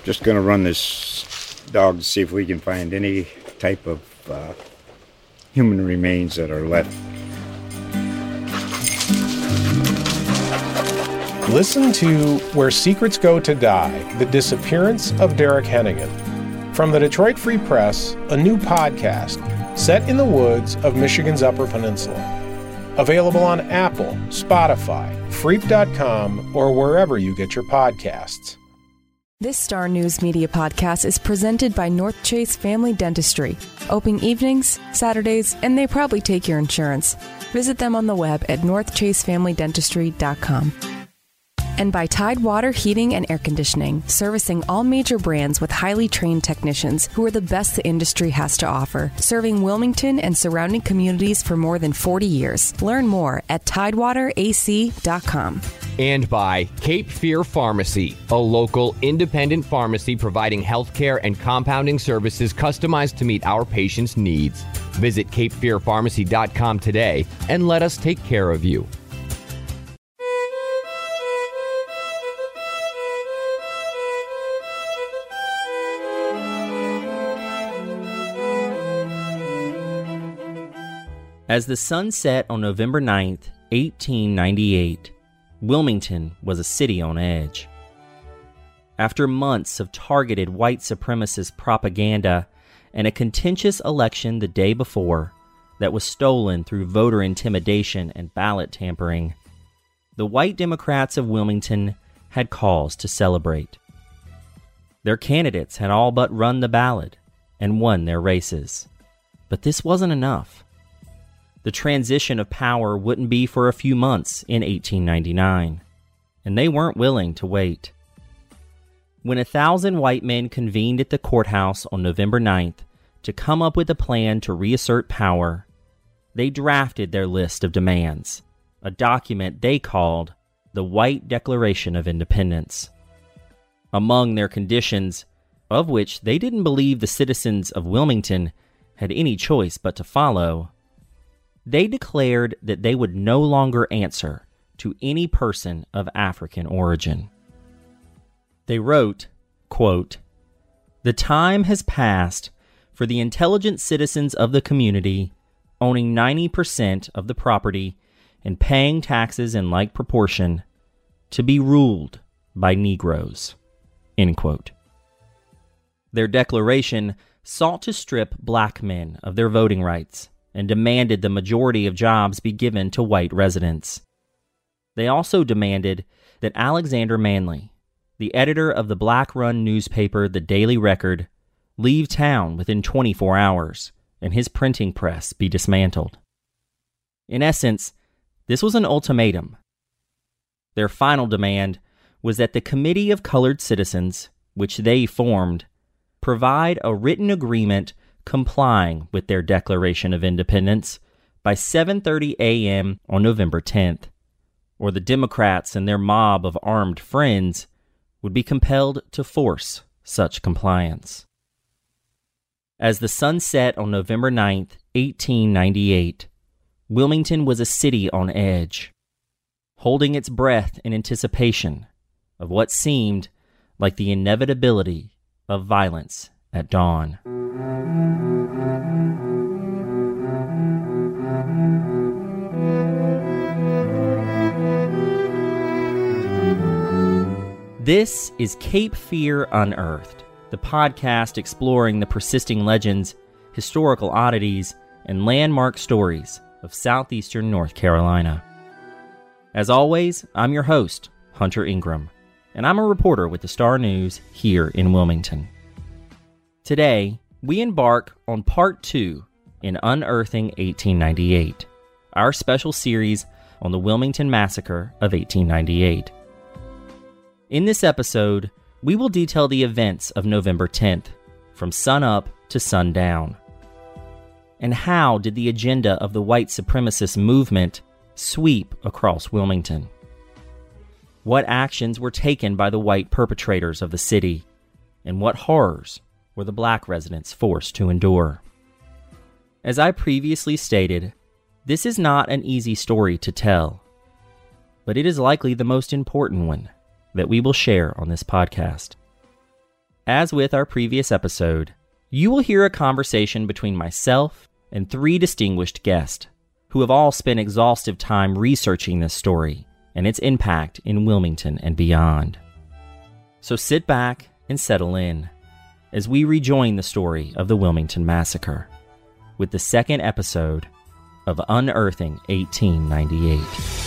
Just going to run this dog to see if we can find any type of human remains that are left. Listen to Where Secrets Go to Die, The Disappearance of Derek Hennigan. From the Detroit Free Press, a new podcast set in the woods of Michigan's Upper Peninsula. Available on Apple, Spotify, Freep.com, or wherever you get your podcasts. This Star News Media podcast is presented by North Chase Family Dentistry. Open evenings, Saturdays, and they probably take your insurance. Visit them on the web at northchasefamilydentistry.com. And by Tidewater Heating and Air Conditioning, servicing all major brands with highly trained technicians who are the best the industry has to offer, serving Wilmington and surrounding communities for more than 40 years. Learn more at tidewaterac.com. And by Cape Fear Pharmacy, a local independent pharmacy providing healthcare and compounding services customized to meet our patients' needs. Visit capefearpharmacy.com today and let us take care of you. As the sun set on November 9th, 1898, Wilmington was a city on edge. After months of targeted white supremacist propaganda and a contentious election the day before that was stolen through voter intimidation and ballot tampering, the white Democrats of Wilmington had cause to celebrate. Their candidates had all but run the ballot and won their races. But this wasn't enough. The transition of power wouldn't be for a few months in 1899, and they weren't willing to wait. When 1,000 white men convened at the courthouse on November 9th to come up with a plan to reassert power, they drafted their list of demands, a document they called the White Declaration of Independence. Among their conditions, of which they didn't believe the citizens of Wilmington had any choice but to follow, they declared that they would no longer answer to any person of African origin. They wrote, quote, "The time has passed for the intelligent citizens of the community, owning 90% of the property and paying taxes in like proportion, to be ruled by Negroes." End quote. Their declaration sought to strip black men of their voting rights and demanded the majority of jobs be given to white residents. They also demanded that Alexander Manly, the editor of the black-run newspaper The Daily Record, leave town within 24 hours and his printing press be dismantled. In essence, this was an ultimatum. Their final demand was that the Committee of Colored Citizens, which they formed, provide a written agreement complying with their Declaration of Independence by 7:30 a.m. on November 10th, or the Democrats and their mob of armed friends would be compelled to force such compliance. As the sun set on November 9th, 1898, Wilmington was a city on edge, holding its breath in anticipation of what seemed like the inevitability of violence at dawn. This is Cape Fear Unearthed, the podcast exploring the persisting legends, historical oddities, and landmark stories of southeastern North Carolina. As always, I'm your host, Hunter Ingram, and I'm a reporter with the Star News here in Wilmington. Today, we embark on Part 2 in Unearthing 1898, our special series on the Wilmington Massacre of 1898. In this episode, we will detail the events of November 10th, from sunup to sundown. And how did the agenda of the white supremacist movement sweep across Wilmington? What actions were taken by the white perpetrators of the city, and what horrors were the black residents forced to endure? As I previously stated, this is not an easy story to tell, but it is likely the most important one that we will share on this podcast. As with our previous episode, you will hear a conversation between myself and 3 distinguished guests who have all spent exhaustive time researching this story and its impact in Wilmington and beyond. So sit back and settle in as we rejoin the story of the Wilmington Massacre with the second episode of Unearthing 1898.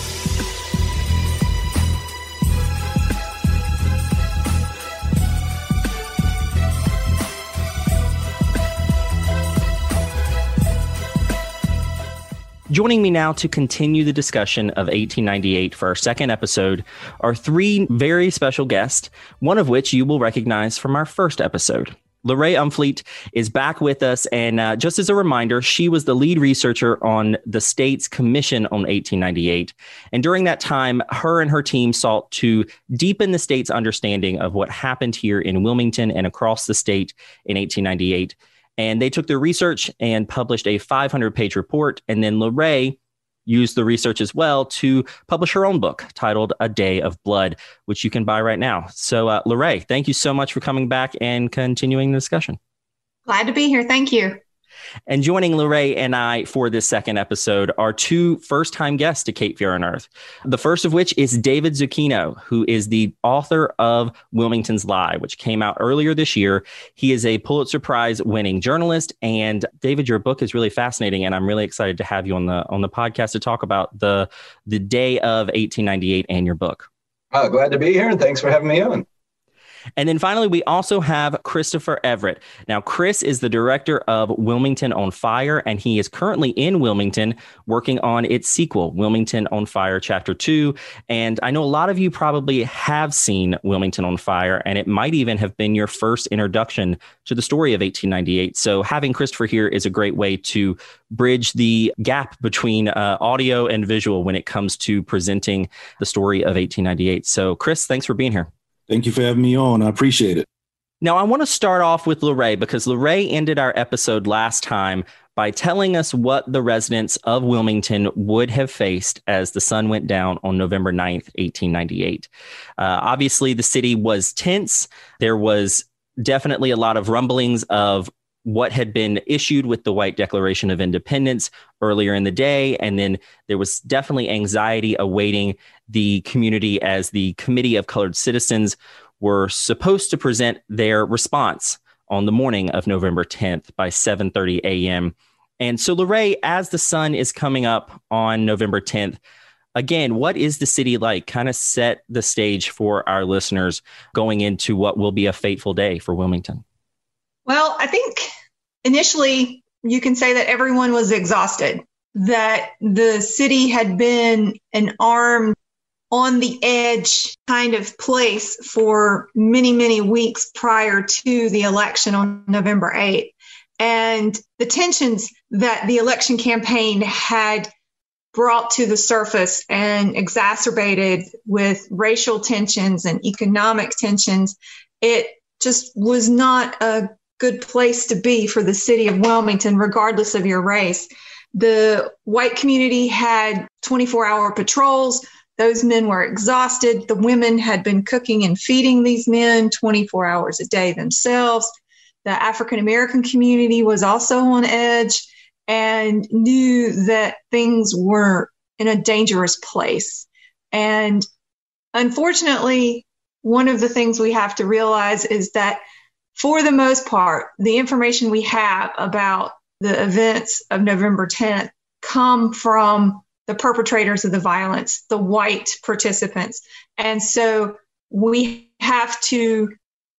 Joining me now to continue the discussion of 1898 for our second episode are 3 very special guests, one of which you will recognize from our first episode. Lorraine Umfleet is back with us, and just as a reminder, she was the lead researcher on the state's Commission on 1898. And during that time, her and her team sought to deepen the state's understanding of what happened here in Wilmington and across the state in 1898. And they took their research and published a 500-page report. And then Lorraine used the research as well to publish her own book titled A Day of Blood, which you can buy right now. So, Lorraine, thank you so much for coming back and continuing the discussion. Glad to be here. Thank you. And joining Lorraine and I for this second episode are 2 first-time guests to Cape Fear Unearthed. The first of which is David Zucchino, who is the author of Wilmington's Lie, which came out earlier this year. He is a Pulitzer Prize-winning journalist. And David, your book is really fascinating, and I'm really excited to have you on the podcast to talk about the day of 1898 and your book. Glad to be here, and thanks for having me on. And then finally, we also have Christopher Everett. Now, Chris is the director of Wilmington on Fire, and he is currently in Wilmington working on its sequel, Wilmington on Fire Chapter 2. And I know a lot of you probably have seen Wilmington on Fire, and it might even have been your first introduction to the story of 1898. So having Christopher here is a great way to bridge the gap between audio and visual when it comes to presenting the story of 1898. So Chris, thanks for being here. Thank you for having me on. I appreciate it. Now, I want to start off with Lorraine because Lorraine ended our episode last time by telling us what the residents of Wilmington would have faced as the sun went down on November 9th, 1898. Obviously, the city was tense. There was definitely a lot of rumblings of what had been issued with the White Declaration of Independence earlier in the day. And then there was definitely anxiety awaiting the community as the Committee of Colored Citizens were supposed to present their response on the morning of November 10th by 7:30 a.m. And so, Lorraine, as the sun is coming up on November 10th, again, what is the city like? Kind of set the stage for our listeners going into what will be a fateful day for Wilmington. Well, I think initially you can say that everyone was exhausted, that the city had been an armed, on the edge kind of place for many, many weeks prior to the election on November 8th. And the tensions that the election campaign had brought to the surface and exacerbated with racial tensions and economic tensions, it just was not a good place to be for the city of Wilmington, regardless of your race. The white community had 24-hour patrols. Those men were exhausted. The women had been cooking and feeding these men 24 hours a day themselves. The African-American community was also on edge and knew that things were in a dangerous place. And unfortunately, one of the things we have to realize is that for the most part, the information we have about the events of November 10th come from the perpetrators of the violence, the white participants. And so we have to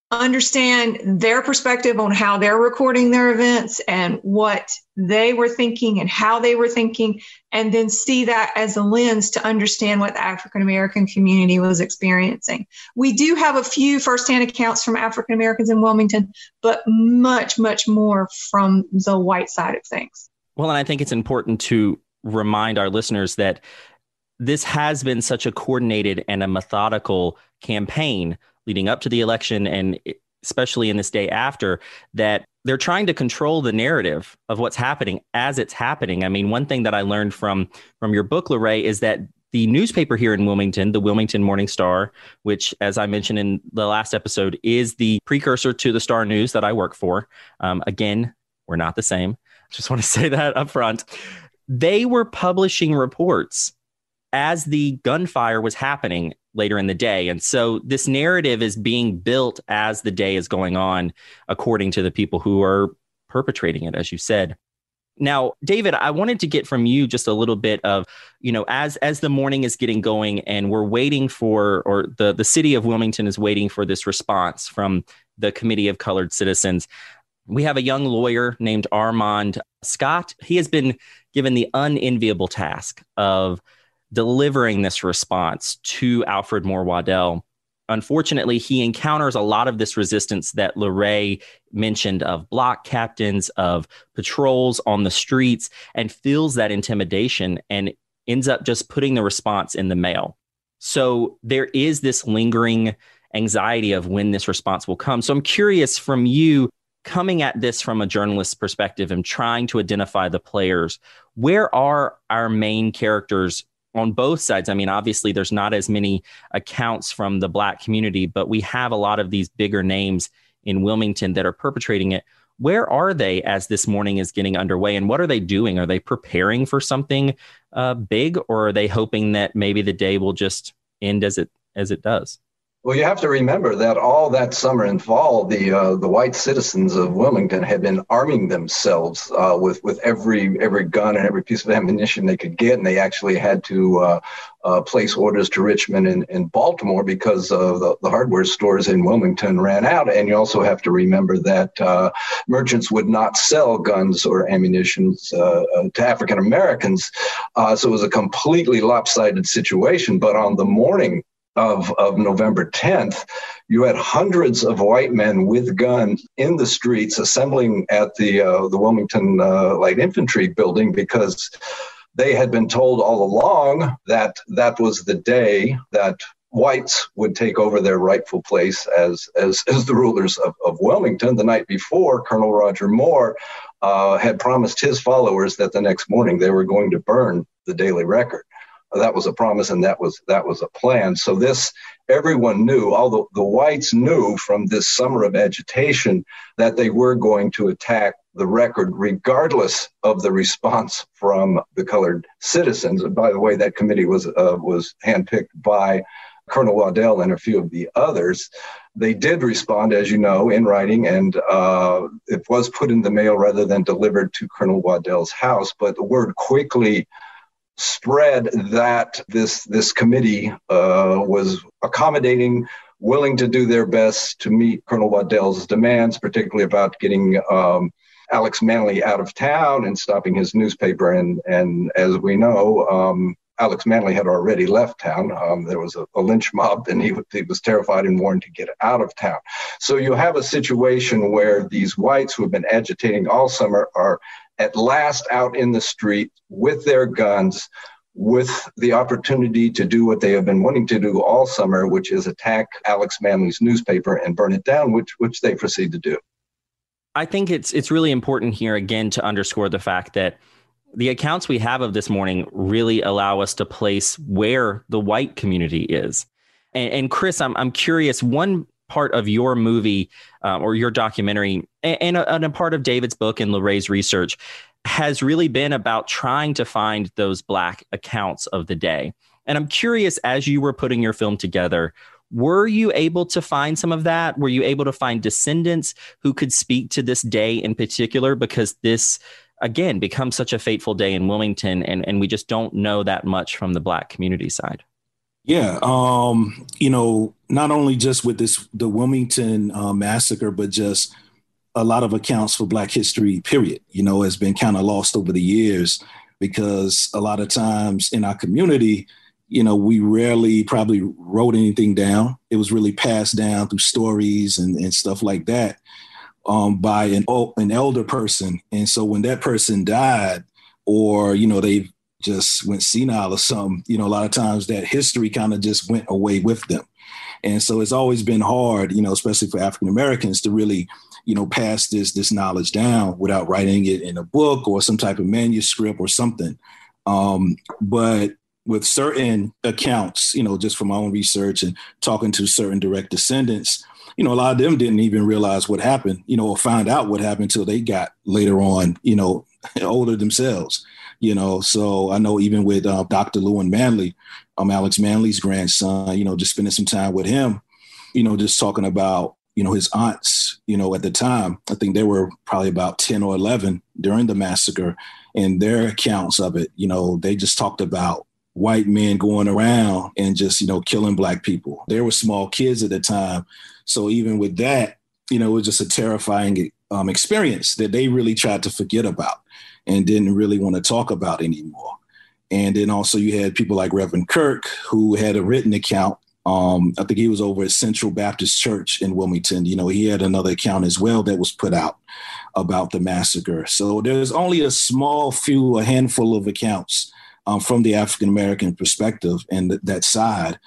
understand their perspective on how they're recording their events and what they were thinking and how they were thinking, and then see that as a lens to understand what the African-American community was experiencing. We do have a few firsthand accounts from African-Americans in Wilmington, but much, much more from the white side of things. Well, and I think it's important to remind our listeners that this has been such a coordinated and a methodical campaign leading up to the election, and especially in this day after, that they're trying to control the narrative of what's happening as it's happening. I mean, one thing that I learned from your book, Lorraine, is that the newspaper here in Wilmington, the Wilmington Morning Star, which, as I mentioned in the last episode, is the precursor to the Star News that I work for. Again, we're not the same. Just want to say that up front. They were publishing reports as the gunfire was happening later in the day. And so this narrative is being built as the day is going on, according to the people who are perpetrating it, as you said. Now, David, I wanted to get from you just a little bit of, as the morning is getting going and we're waiting for, or the city of Wilmington is waiting for this response from the Committee of Colored Citizens. We have a young lawyer named Armand Scott. He has been given the unenviable task of delivering this response to Alfred Moore Waddell. Unfortunately, he encounters a lot of this resistance that Lorraine mentioned, of block captains, of patrols on the streets, and feels that intimidation and ends up just putting the response in the mail. So there is this lingering anxiety of when this response will come. So I'm curious from you, coming at this from a journalist's perspective and trying to identify the players, where are our main characters on both sides? I mean, obviously, there's not as many accounts from the Black community, but we have a lot of these bigger names in Wilmington that are perpetrating it. Where are they as this morning is getting underway, and what are they doing? Are they preparing for something big, or are they hoping that maybe the day will just end as it does? Well, you have to remember that all that summer and fall, the white citizens of Wilmington had been arming themselves with every gun and every piece of ammunition they could get, and they actually had to place orders to Richmond and Baltimore because the hardware stores in Wilmington ran out. And you also have to remember that merchants would not sell guns or ammunition to African Americans, so it was a completely lopsided situation. But on the morning of November 10th, you had hundreds of white men with guns in the streets assembling at the Wilmington Light Infantry building, because they had been told all along that that was the day that whites would take over their rightful place as the rulers of Wilmington. The night before, Colonel Roger Moore had promised his followers that the next morning they were going to burn the Daily Record. That was a promise, and that was a plan. So this, everyone knew, all the whites knew from this summer of agitation that they were going to attack the Record, regardless of the response from the colored citizens. And by the way, that committee was handpicked by Colonel Waddell and a few of the others. They did respond, as you know, in writing, and it was put in the mail rather than delivered to Colonel Waddell's house. But the word quickly spread that this committee was accommodating, willing to do their best to meet Colonel Waddell's demands, particularly about getting Alex Manly out of town and stopping his newspaper. And as we know, Alex Manly had already left town. There was a lynch mob, and he was terrified and warned to get out of town. So you have a situation where these whites who have been agitating all summer are at last out in the street with their guns, with the opportunity to do what they have been wanting to do all summer, which is attack Alex Manly's newspaper and burn it down, which they proceed to do. I think it's really important here, again, to underscore the fact that the accounts we have of this morning really allow us to place where the white community is. And Chris, I'm curious, one part of your movie or your documentary and a part of David's book and Lorraine's research has really been about trying to find those Black accounts of the day. And I'm curious, as you were putting your film together, were you able to find some of that? Were you able to find descendants who could speak to this day in particular? Because this, again, becomes such a fateful day in Wilmington, and we just don't know that much from the Black community side. Yeah, not only just with the Wilmington massacre, but just a lot of accounts for Black history, period, has been kind of lost over the years, because a lot of times in our community, we rarely probably wrote anything down. It was really passed down through stories and stuff like that by an elder person. And so when that person died, or, they just went senile or something, a lot of times that history kind of just went away with them. And so it's always been hard, especially for African Americans, to really, pass this knowledge down without writing it in a book or some type of manuscript or something. But with certain accounts, just from my own research and talking to certain direct descendants, a lot of them didn't even realize what happened, or find out what happened until they got later on, older themselves, So I know even with Dr. Lewin Manley, Alex Manley's grandson, just spending some time with him, just talking about, his aunts, at the time, I think they were probably about 10 or 11 during the massacre, and their accounts of it, they just talked about white men going around and just, killing Black people. They were small kids at the time. So even with that, it was just a terrifying experience that they really tried to forget about and didn't really want to talk about anymore. And then also you had people like Reverend Kirk, who had a written account. I think he was over at Central Baptist Church in Wilmington. He had another account as well that was put out about the massacre. So there's only a handful of accounts from the African-American perspective and that side.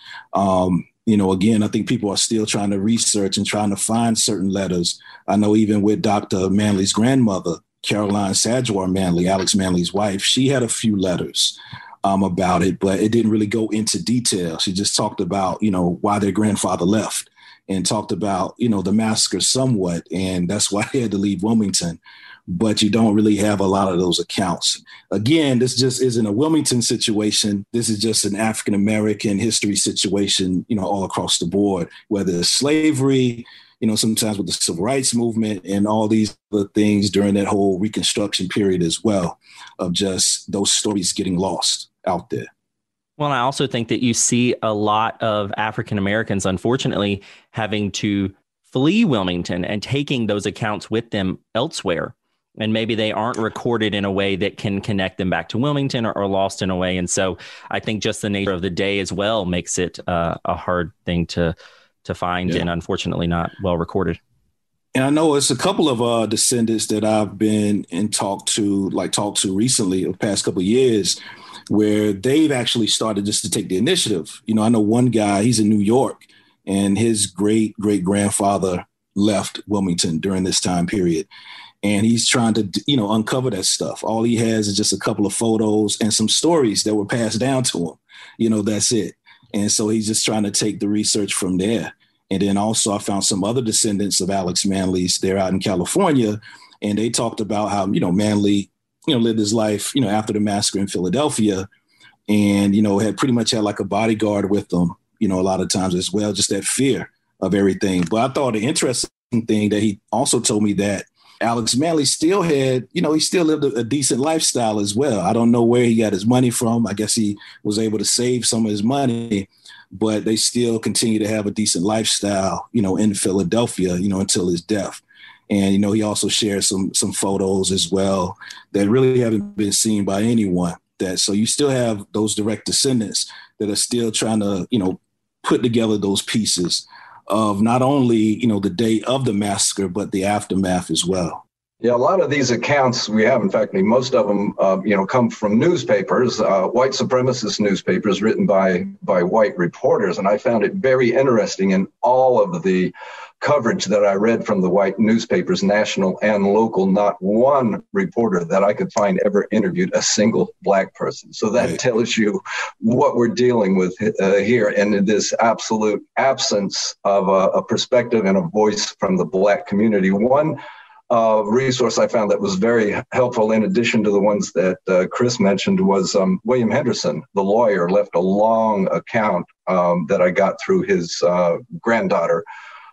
Again, I think people are still trying to research and trying to find certain letters. I know even with Dr. Manley's grandmother, Caroline Sadgwar Manley, Alex Manley's wife, she had a few letters about it, but it didn't really go into detail. She just talked about, why their grandfather left and talked about, the massacre somewhat. And that's why they had to leave Wilmington. But you don't really have a lot of those accounts. Again, this just isn't a Wilmington situation. This is just an African-American history situation, all across the board, whether it's slavery, sometimes with the civil rights movement and all these other things during that whole Reconstruction period as well, of just those stories getting lost out there. Well, I also think that you see a lot of African Americans, unfortunately, having to flee Wilmington and taking those accounts with them elsewhere. And maybe they aren't recorded in a way that can connect them back to Wilmington or lost in a way. And so I think just the nature of the day as well makes it a hard thing to find and unfortunately not well recorded. And I know it's a couple of descendants that I've been in talked to recently, the past couple of years, where they've actually started just to take the initiative. I know one guy, he's in New York, and his great-great-grandfather left Wilmington during this time period. And he's trying to, uncover that stuff. All he has is just a couple of photos and some stories that were passed down to him. That's it. And so he's just trying to take the research from there. And then also I found some other descendants of Alex Manley's. They're out in California, and they talked about how, Manley, lived his life, after the massacre in Philadelphia, and, had pretty much had like a bodyguard with them, a lot of times as well, just that fear of everything. But I thought the interesting thing that he also told me that Alex Manley still had, he still lived a decent lifestyle as well. I don't know where he got his money from. I guess he was able to save some of his money, but they still continue to have a decent lifestyle, in Philadelphia, until his death. And, he also shared some photos as well that really haven't been seen by anyone. So you still have those direct descendants that are still trying to, put together those pieces of not only, the day of the massacre, but the aftermath as well. Yeah, a lot of these accounts we have, in fact, most of them, come from newspapers, white supremacist newspapers written by white reporters. And I found it very interesting in all of the coverage that I read from the white newspapers, national and local. Not one reporter that I could find ever interviewed a single Black person. So that tells you what we're dealing with here, and this absolute absence of a perspective and a voice from the Black community. One resource I found that was very helpful, in addition to the ones that Chris mentioned, was William Henderson, the lawyer, left a long account that I got through his granddaughter.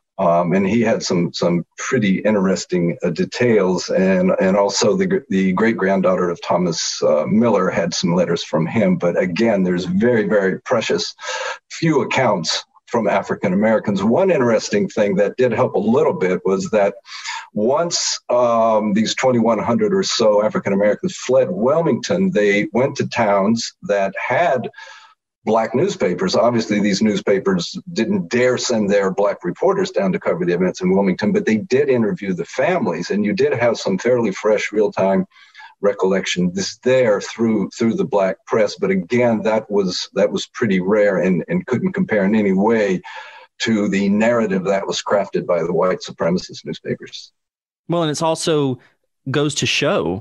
And he had some pretty interesting details, and also the great-granddaughter of Thomas Miller had some letters from him. But again, there's very, very precious few accounts from African Americans. One interesting thing that did help a little bit was that once these 2,100 or so African Americans fled Wilmington, they went to towns that had Black newspapers. Obviously, these newspapers didn't dare send their Black reporters down to cover the events in Wilmington, but they did interview the families, and you did have some fairly fresh, real-time recollection there through the Black press. But again, that was pretty rare and couldn't compare in any way to the narrative that was crafted by the white supremacist newspapers. Well, and it's also goes to show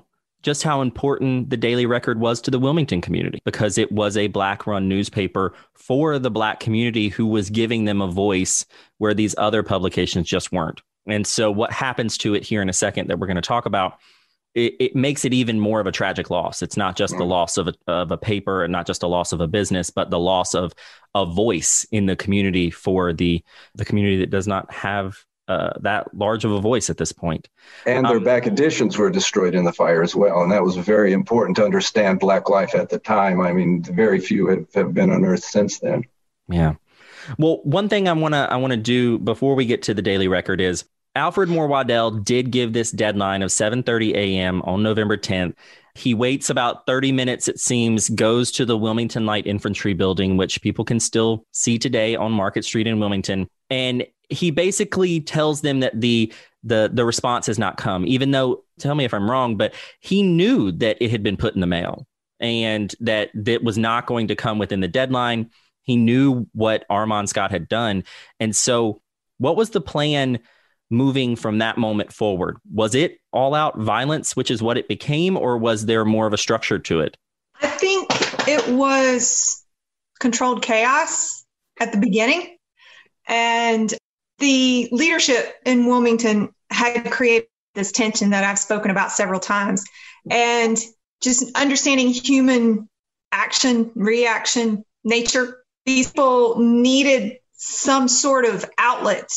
just how important the Daily Record was to the Wilmington community, because it was a Black-run newspaper for the Black community who was giving them a voice where these other publications just weren't. And so what happens to it here in a second that we're going to talk about, it makes it even more of a tragic loss. It's not just the loss of a paper and not just a loss of a business, but the loss of a voice in the community for the community that does not have that large of a voice at this point. And their back editions were destroyed in the fire as well. And that was very important to understand Black life at the time. I mean, very few have been unearthed since then. Yeah. Well, one thing I want to do before we get to the Daily Record is Alfred Moore Waddell did give this deadline of 7:30 a.m. on November 10th. He waits about 30 minutes, it seems, goes to the Wilmington Light Infantry building, which people can still see today on Market Street in Wilmington. And he basically tells them that the response has not come, even though, tell me if I'm wrong, but he knew that it had been put in the mail and that was not going to come within the deadline. He knew what Armand Scott had done. And so what was the plan moving from that moment forward? Was it all out violence, which is what it became, or was there more of a structure to it? I think it was controlled chaos at the beginning. And the leadership in Wilmington had created this tension that I've spoken about several times. And just understanding human action, reaction, nature, these people needed some sort of outlet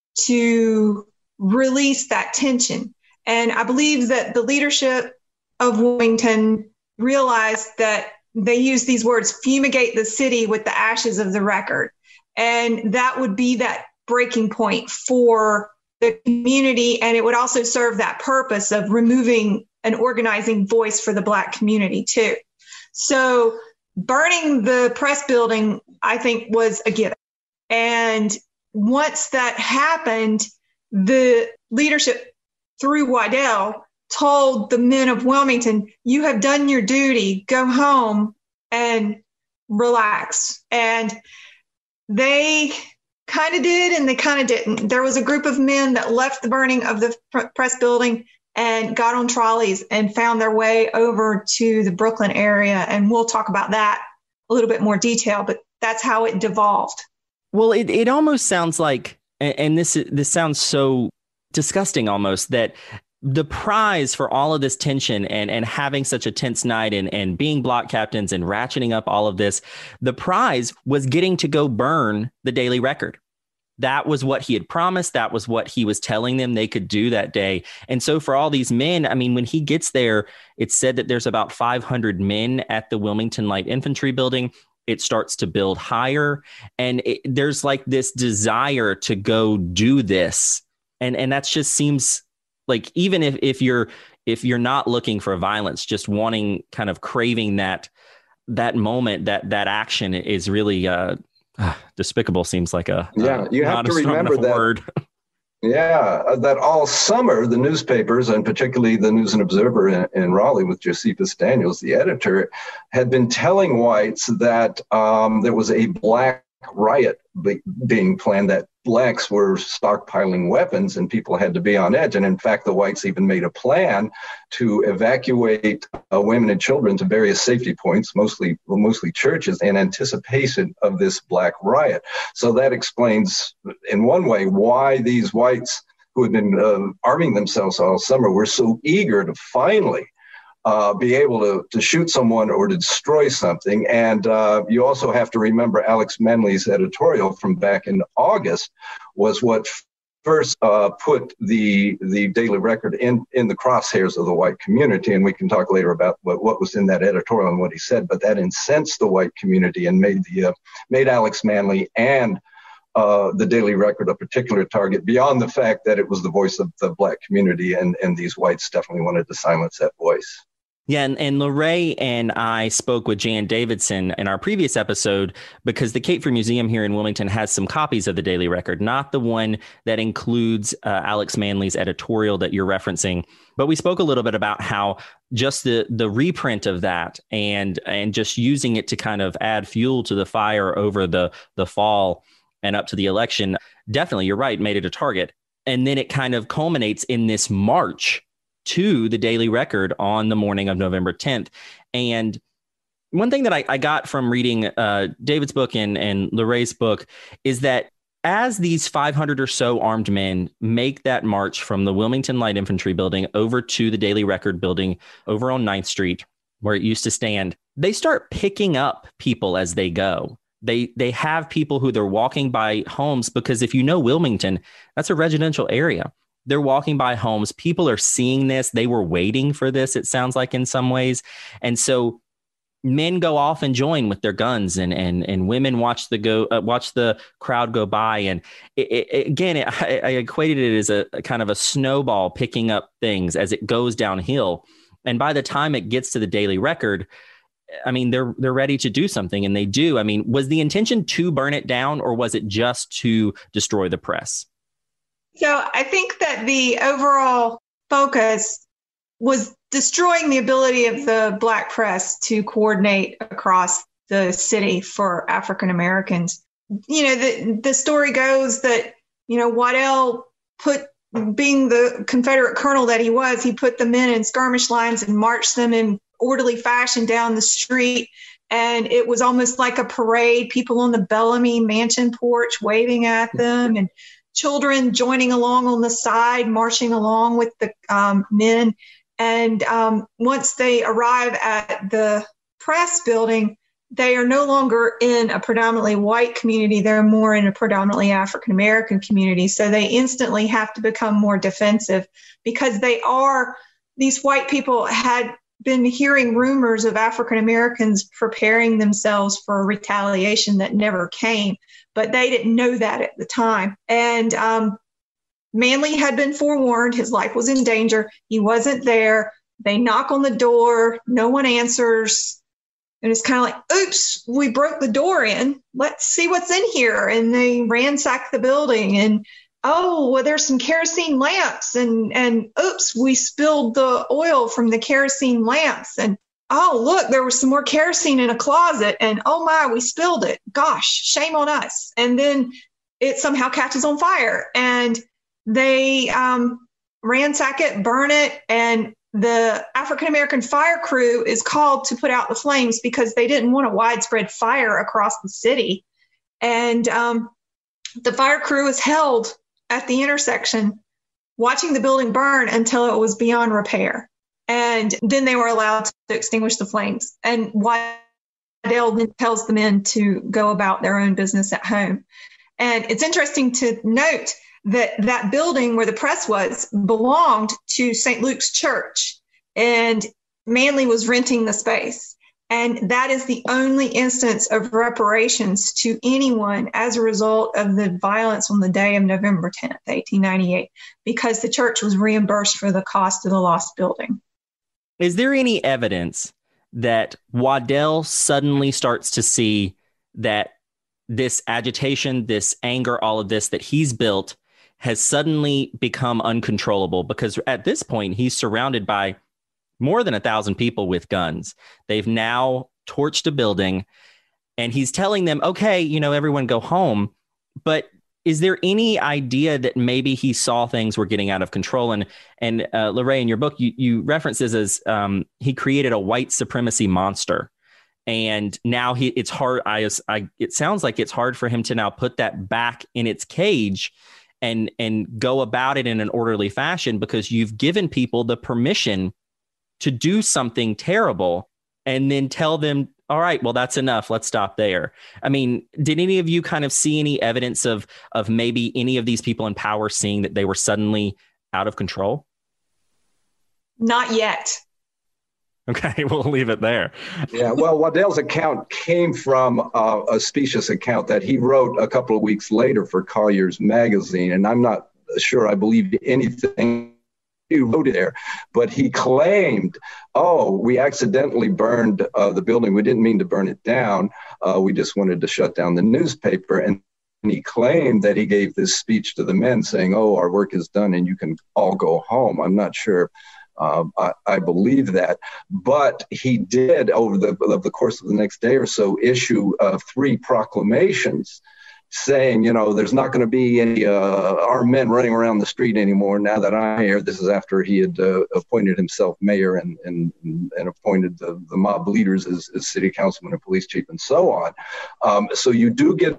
to release that tension. And I believe that the leadership of Wilmington realized that they used these words, fumigate the city with the ashes of the record. And that would be that breaking point for the community. And it would also serve that purpose of removing an organizing voice for the Black community too. So burning the press building, I think, was a given. And once that happened, the leadership through Waddell told the men of Wilmington, you have done your duty, go home and relax. And they kind of did and they kind of didn't. There was a group of men that left the burning of the press building and got on trolleys and found their way over to the Brooklyn area. And we'll talk about that a little bit more detail, but that's how it devolved. Well, it almost sounds like, and this sounds so disgusting almost, that the prize for all of this tension and having such a tense night and being block captains and ratcheting up all of this, the prize was getting to go burn the Daily Record. That was what he had promised. That was what he was telling them they could do that day. And so for all these men, I mean, when he gets there, it's said that there's about 500 men at the Wilmington Light Infantry building. It starts to build higher. And there's like this desire to go do this. And that just seems like, even if you're not looking for violence, just wanting, kind of craving that moment, that action is really despicable. Seems like you have to remember that word. That all summer the newspapers, and particularly the News and Observer in Raleigh with Josephus Daniels, the editor, had been telling whites that there was a black riot being planned, that blacks were stockpiling weapons and people had to be on edge. And in fact, the whites even made a plan to evacuate women and children to various safety points, mostly churches, in anticipation of this black riot. So that explains in one way why these whites who had been arming themselves all summer were so eager to finally be able to shoot someone or to destroy something. And you also have to remember Alex Manly's editorial from back in August was what first put the Daily Record in the crosshairs of the white community. And we can talk later about what was in that editorial and what he said, but that incensed the white community and made Alex Manly and the Daily Record a particular target, beyond the fact that it was the voice of the black community, and these whites definitely wanted to silence that voice. Yeah, and Lorraine and I spoke with Jan Davidson in our previous episode because the Cape Fear Museum here in Wilmington has some copies of the Daily Record, not the one that includes Alex Manly's editorial that you're referencing. But we spoke a little bit about how just the reprint of that and just using it to kind of add fuel to the fire over the fall and up to the election, definitely, you're right, made it a target. And then it kind of culminates in this march to the Daily Record on the morning of November 10th. And one thing that I got from reading David's book and Lorraine's book is that as these 500 or so armed men make that march from the Wilmington Light Infantry building over to the Daily Record building over on 9th Street, where it used to stand, they start picking up people as they go. They have people who they're walking by homes, because if you know Wilmington, that's a residential area. They're walking by homes. People are seeing this. They were waiting for this, it sounds like, in some ways. And so men go off and join with their guns, and women watch the crowd go by. And I equated it as a kind of a snowball picking up things as it goes downhill. And by the time it gets to the Daily Record, I mean, they're ready to do something, and they do. I mean, was the intention to burn it down, or was it just to destroy the press? So I think that the overall focus was destroying the ability of the Black press to coordinate across the city for African Americans. You know, the story goes that, you know, Waddell being the Confederate colonel that he was, he put the men in skirmish lines and marched them in orderly fashion down the street. And it was almost like a parade, people on the Bellamy Mansion porch waving at them, and children joining along on the side, marching along with the men. And once they arrive at the press building, they are no longer in a predominantly white community. They're more in a predominantly African-American community. So they instantly have to become more defensive, because these white people had been hearing rumors of African-Americans preparing themselves for a retaliation that never came, but they didn't know that at the time. And Manley had been forewarned. His life was in danger. He wasn't there. They knock on the door. No one answers. And it's kind of like, oops, we broke the door in. Let's see what's in here. And they ransack the building, and oh, well, there's some kerosene lamps, and oops, we spilled the oil from the kerosene lamps. And oh, look, there was some more kerosene in a closet, and oh my, we spilled it. Gosh, shame on us. And then it somehow catches on fire, and they ransack it, burn it, and the African-American fire crew is called to put out the flames because they didn't want a widespread fire across the city. And the fire crew is held at the intersection, watching the building burn until it was beyond repair. And then they were allowed to extinguish the flames. And Waddell then tells the men to go about their own business at home. And it's interesting to note that that building where the press was belonged to St. Luke's Church, and Manley was renting the space. And that is the only instance of reparations to anyone as a result of the violence on the day of November 10th, 1898, because the church was reimbursed for the cost of the lost building. Is there any evidence that Waddell suddenly starts to see that this agitation, this anger, all of this that he's built has suddenly become uncontrollable? Because at this point, he's surrounded by more than 1,000 people with guns. They've now torched a building, and he's telling them, okay, you know, everyone go home. But is there any idea that maybe he saw things were getting out of control? And Lorraine, in your book, you reference this as he created a white supremacy monster. And now it's hard. It sounds like it's hard for him to now put that back in its cage and go about it in an orderly fashion, because you've given people the permission to do something terrible and then tell them, all right, well, that's enough. Let's stop there. I mean, did any of you kind of see any evidence of maybe any of these people in power seeing that they were suddenly out of control? Not yet. Okay, we'll leave it there. Yeah, well, Waddell's account came from a specious account that he wrote a couple of weeks later for Collier's magazine. And I'm not sure I believed anything he wrote there, but he claimed, oh, we accidentally burned the building. We didn't mean to burn it down. We just wanted to shut down the newspaper. And he claimed that he gave this speech to the men saying, oh, our work is done and you can all go home. I'm not sure I believe that, but he did over the course of the next day or so issue 3 proclamations saying, there's not going to be any armed men running around the street anymore now that I'm here. This is after he had appointed himself mayor and appointed the mob leaders as city councilman and police chief and so on. So you do get,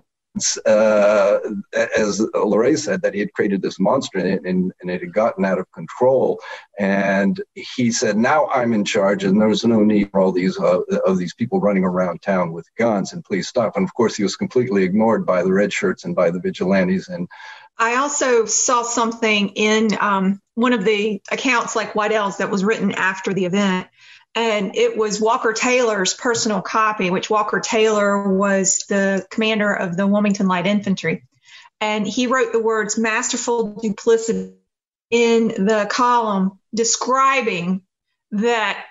as Lorraine said, that he had created this monster and it had gotten out of control. And he said, now I'm in charge and there's no need for all these of these people running around town with guns, and please stop. And of course, he was completely ignored by the red shirts and by the vigilantes. And I also saw something in one of the accounts like Waddell's that was written after the event. And it was Walker Taylor's personal copy, which Walker Taylor was the commander of the Wilmington Light Infantry. And he wrote the words masterful duplicity in the column describing that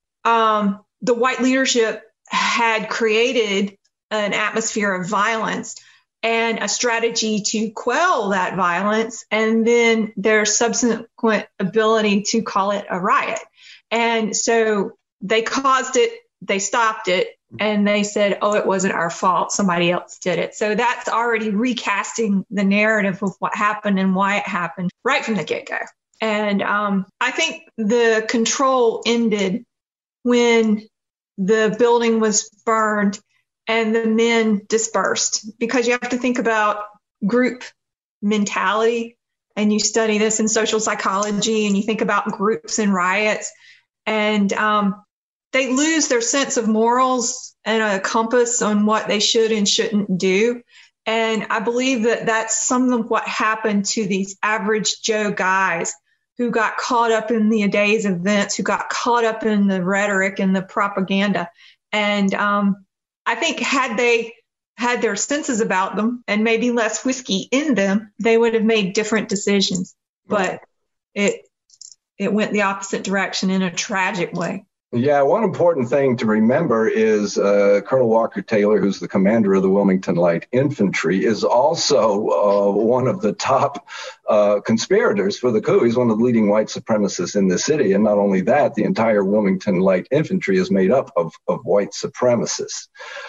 the white leadership had created an atmosphere of violence and a strategy to quell that violence, and then their subsequent ability to call it a riot. And so they caused it, they stopped it, and they said, oh, it wasn't our fault, somebody else did it. So that's already recasting the narrative of what happened and why it happened right from the get-go. And I think the control ended when the building was burned and the men dispersed, because you have to think about group mentality, and you study this in social psychology, and you think about groups and riots, and they lose their sense of morals and a compass on what they should and shouldn't do. And I believe that that's some of what happened to these average Joe guys who got caught up in the day's events, who got caught up in the rhetoric and the propaganda. And I think had they had their senses about them and maybe less whiskey in them, they would have made different decisions. But it went the opposite direction in a tragic way. Yeah, one important thing to remember is Colonel Walker Taylor, who's the commander of the Wilmington Light Infantry, is also one of the top conspirators for the coup. He's one of the leading white supremacists in the city. And not only that, the entire Wilmington Light Infantry is made up of white supremacists.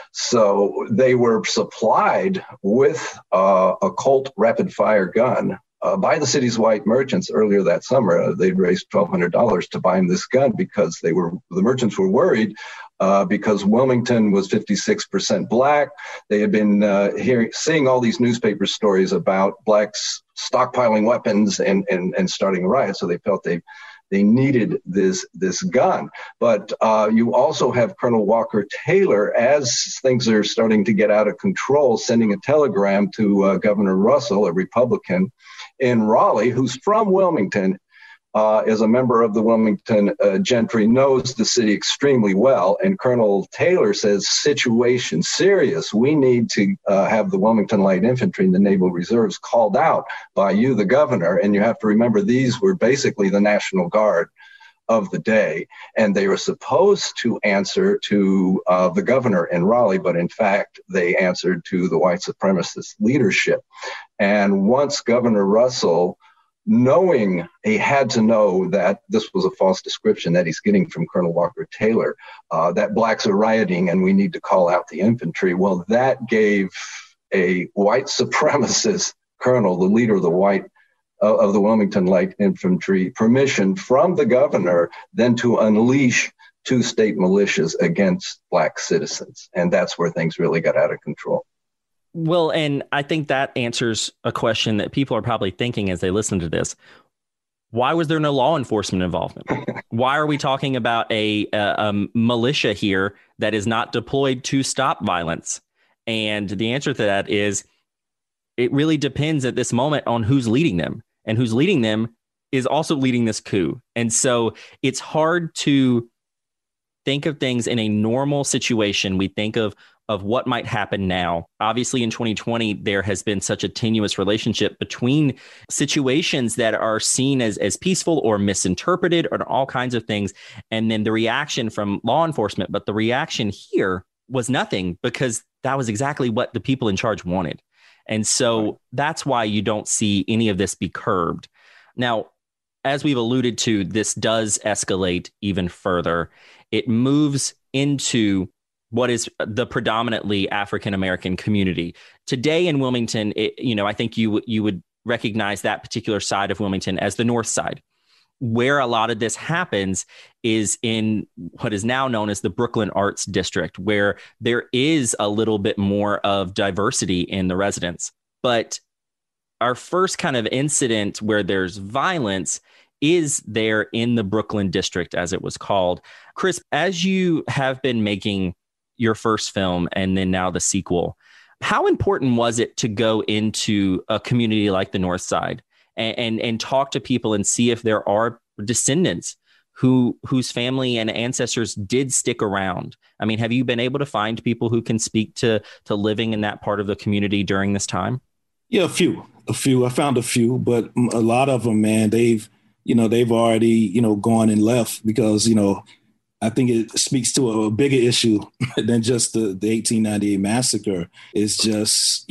So they were supplied with a Colt rapid-fire gun by the city's white merchants earlier that summer. They'd raised $1,200 to buy him this gun because the merchants were worried because Wilmington was 56% black. They had been seeing all these newspaper stories about blacks stockpiling weapons and starting a riot. So they felt they needed this gun. But you also have Colonel Walker Taylor, as things are starting to get out of control, sending a telegram to Governor Russell, a Republican in Raleigh, who's from Wilmington, is a member of the Wilmington gentry, knows the city extremely well. And Colonel Taylor says, situation serious. We need to have the Wilmington Light Infantry and the Naval Reserves called out by you, the governor. And you have to remember, these were basically the National Guard of the day, and they were supposed to answer to the governor in Raleigh, but in fact, they answered to the white supremacist leadership. And once Governor Russell, knowing he had to know that this was a false description that he's getting from Colonel Walker Taylor, that blacks are rioting and we need to call out the infantry, well, that gave a white supremacist colonel, the leader of the Wilmington Light Infantry, permission from the governor then to unleash two state militias against black citizens. And that's where things really got out of control. Well, and I think that answers a question that people are probably thinking as they listen to this. Why was there no law enforcement involvement? Why are we talking about a militia here that is not deployed to stop violence? And the answer to that is it really depends at this moment on who's leading them. And who's leading them is also leading this coup. And so it's hard to think of things in a normal situation. We think of what might happen now. Obviously, in 2020, there has been such a tenuous relationship between situations that are seen as peaceful or misinterpreted or all kinds of things. And then the reaction from law enforcement. But the reaction here was nothing, because that was exactly what the people in charge wanted. And so that's why you don't see any of this be curbed. Now, as we've alluded to, this does escalate even further. It moves into what is the predominantly African American community. Today in Wilmington, I think you would recognize that particular side of Wilmington as the North Side. Where a lot of this happens is in what is now known as the Brooklyn Arts District, where there is a little bit more of diversity in the residents. But our first kind of incident where there's violence is there in the Brooklyn District, as it was called. Chris, as you have been making your first film and then now the sequel, how important was it to go into a community like the North Side and talk to people and see if there are descendants whose family and ancestors did stick around? I mean, have you been able to find people who can speak to living in that part of the community during this time? Yeah, a few. I found a few, but a lot of them, man, they've already, gone and left because, I think it speaks to a bigger issue than just the 1898 massacre. It's just,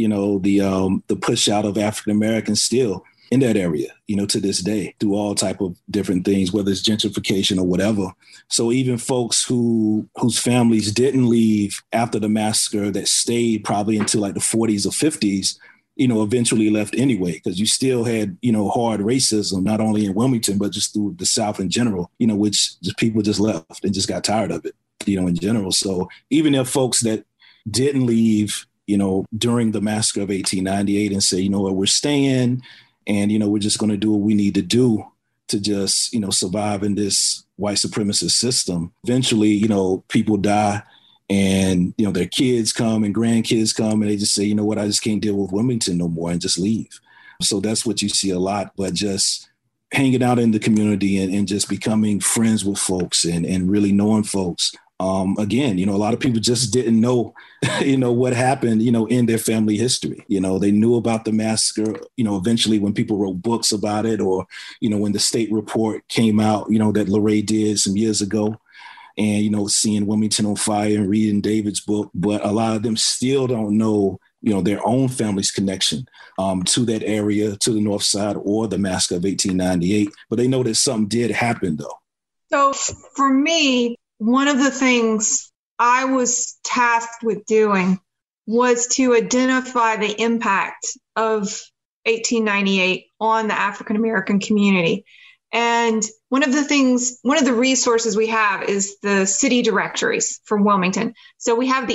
the push out of African Americans still in that area, to this day, through all type of different things, whether it's gentrification or whatever. So even folks whose families didn't leave after the massacre, that stayed probably until like the 40s or 50s, eventually left anyway, because you still had, hard racism, not only in Wilmington, but just through the South in general, which just people just left and just got tired of it, in general. So even if folks that didn't leave, during the massacre of 1898 and say, we're staying and, we're just going to do what we need to do to just, survive in this white supremacist system. Eventually, people die. And, their kids come and grandkids come and they just say, you know what, I just can't deal with Wilmington no more and just leave. So that's what you see a lot, but just hanging out in the community and just becoming friends with folks and really knowing folks. Again, a lot of people just didn't know, what happened, in their family history. They knew about the massacre, eventually when people wrote books about it or, when the state report came out, that Luray did some years ago. And, seeing Wilmington on fire and reading David's book, but a lot of them still don't know, their own family's connection to that area, to the North Side or the massacre of 1898. But they know that something did happen, though. So for me, one of the things I was tasked with doing was to identify the impact of 1898 on the African American community. And one of the resources we have is the city directories for Wilmington. So we have the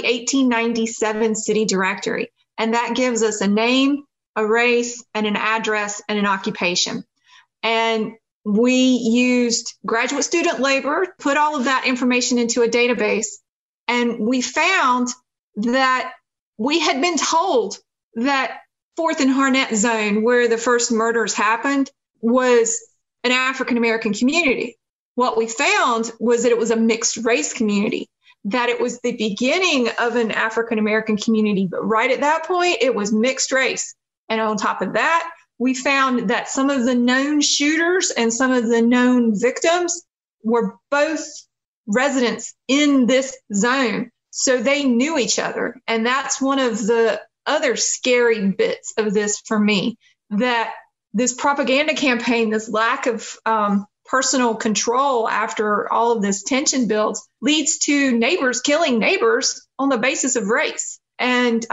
1897 city directory, and that gives us a name, a race, and an address and an occupation. And we used graduate student labor, put all of that information into a database, and we found that we had been told that 4th and Harnett Zone, where the first murders happened, was an African American community. What we found was that it was a mixed race community, that it was the beginning of an African American community, but right at that point, it was mixed race. And on top of that, we found that some of the known shooters and some of the known victims were both residents in this zone. So they knew each other. And that's one of the other scary bits of this for me, that this propaganda campaign, this lack of personal control after all of this tension builds, leads to neighbors killing neighbors on the basis of race. And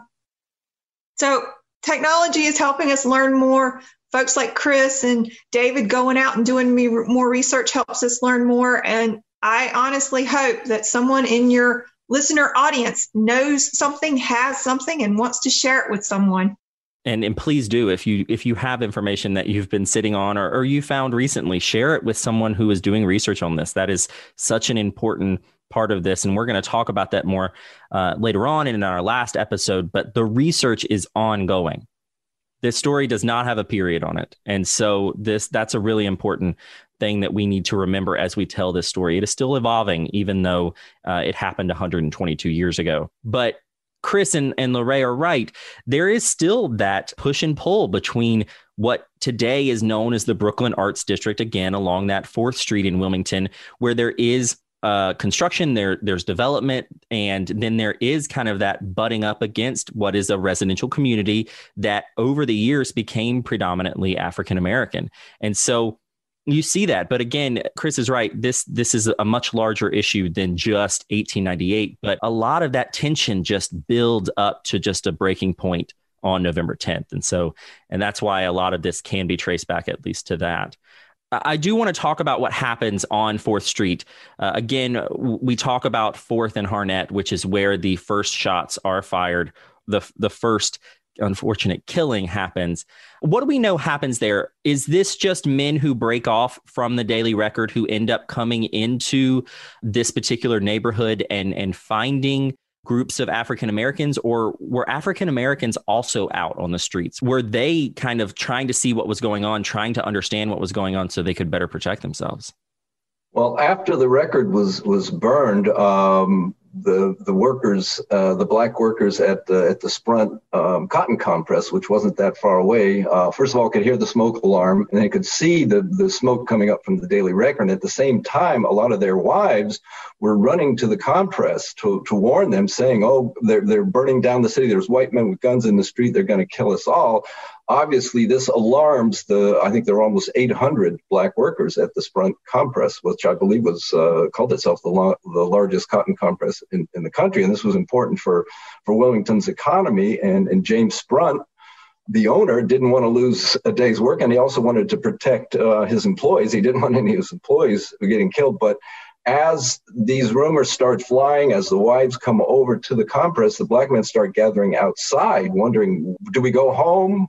so technology is helping us learn more. Folks like Chris and David going out and doing more research helps us learn more. And I honestly hope that someone in your listener audience knows something, has something, and wants to share it with someone. And please do, if you have information that you've been sitting on or you found recently, share it with someone who is doing research on this. That is such an important part of this. And we're going to talk about that more later on in our last episode. But the research is ongoing. This story does not have a period on it. And so that's a really important thing that we need to remember as we tell this story. It is still evolving, even though it happened 122 years ago. But Chris and Luray are right. There is still that push and pull between what today is known as the Brooklyn Arts District, again, along that 4th Street in Wilmington, where there is construction, there's development, and then there is kind of that butting up against what is a residential community that over the years became predominantly African American. And so You see that. But again, Chris is right. This is a much larger issue than just 1898. But a lot of that tension just builds up to just a breaking point on November 10th. And that's why a lot of this can be traced back at least to that. I do want to talk about what happens on 4th Street. Again, we talk about 4th and Harnett, which is where the first shots are fired. The first unfortunate killing happens. What do we know happens there? Is this just men who break off from the Daily Record who end up coming into this particular neighborhood and finding groups of African Americans, or were African Americans also out on the streets? Were they kind of trying to see what was going on, trying to understand what was going on so they could better protect themselves? Well, after the Record was burned, the workers, the black workers at the Sprunt cotton compress, which wasn't that far away, first of all, could hear the smoke alarm, and they could see the smoke coming up from the Daily Record. And at the same time, a lot of their wives were running to the compress to warn them, saying, "Oh, they're burning down the city. There's white men with guns in the street. They're going to kill us all." Obviously, this alarms I think there were almost 800 black workers at the Sprunt compress, which I believe was called itself the largest cotton compress in the country. And this was important for Wilmington's economy. And James Sprunt, the owner, didn't want to lose a day's work. And he also wanted to protect his employees. He didn't want any of his employees getting killed. But as these rumors start flying, as the wives come over to the compress, the black men start gathering outside, wondering, do we go home?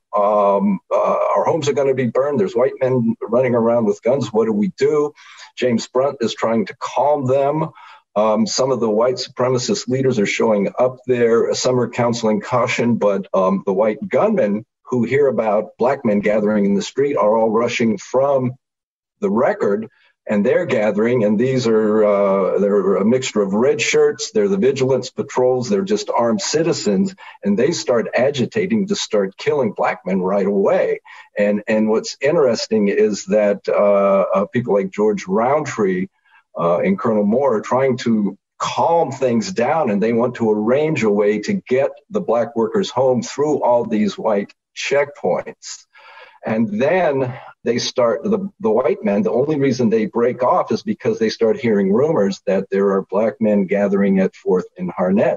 Our homes are going to be burned. There's white men running around with guns. What do we do? James Sprunt is trying to calm them. Some of the white supremacist leaders are showing up there. Some are counseling caution, but the white gunmen who hear about black men gathering in the street are all rushing from the Record, and they're gathering, and these are they're a mixture of red shirts, they're the vigilance patrols, they're just armed citizens, and they start agitating to start killing black men right away. And what's interesting is that people like George Roundtree and Colonel Moore are trying to calm things down, and they want to arrange a way to get the black workers home through all these white checkpoints. And then they start, the white men, the only reason they break off is because they start hearing rumors that there are black men gathering at 4th and Harnett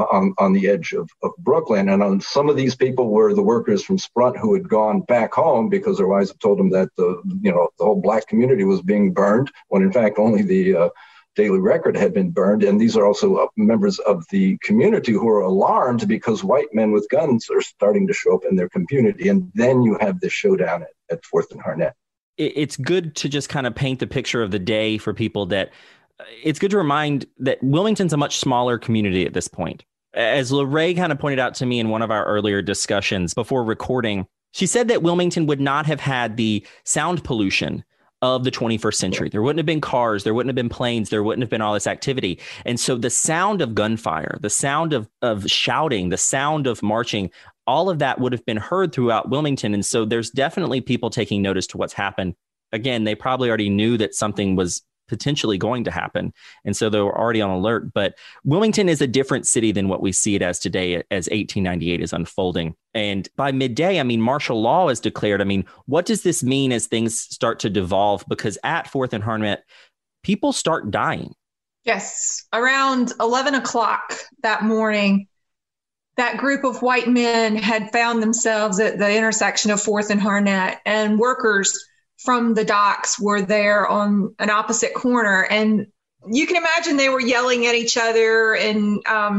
on the edge of Brooklyn. And on some of these people were the workers from Sprunt who had gone back home because their wives had told them that the whole black community was being burned, when in fact only the Daily Record had been burned. And these are also members of the community who are alarmed because white men with guns are starting to show up in their community. And then you have this showdown at 4th and Harnett. It's good to just kind of paint the picture of the day for people, that it's good to remind that Wilmington's a much smaller community at this point. As Lorraine kind of pointed out to me in one of our earlier discussions before recording, she said that Wilmington would not have had the sound pollution of the 21st century. There wouldn't have been cars, there wouldn't have been planes, there wouldn't have been all this activity. And so the sound of gunfire, the sound of shouting, the sound of marching, all of that would have been heard throughout Wilmington. And so there's definitely people taking notice to what's happened. Again, they probably already knew that something was potentially going to happen, and so they were already on alert. But Wilmington is a different city than what we see it as today, as 1898 is unfolding. And by midday, I mean, martial law is declared. I mean, what does this mean as things start to devolve? Because at 4th and Harnett, people start dying. Yes. Around 11 o'clock that morning, that group of white men had found themselves at the intersection of 4th and Harnett, and workers from the docks were there on an opposite corner. And you can imagine they were yelling at each other. And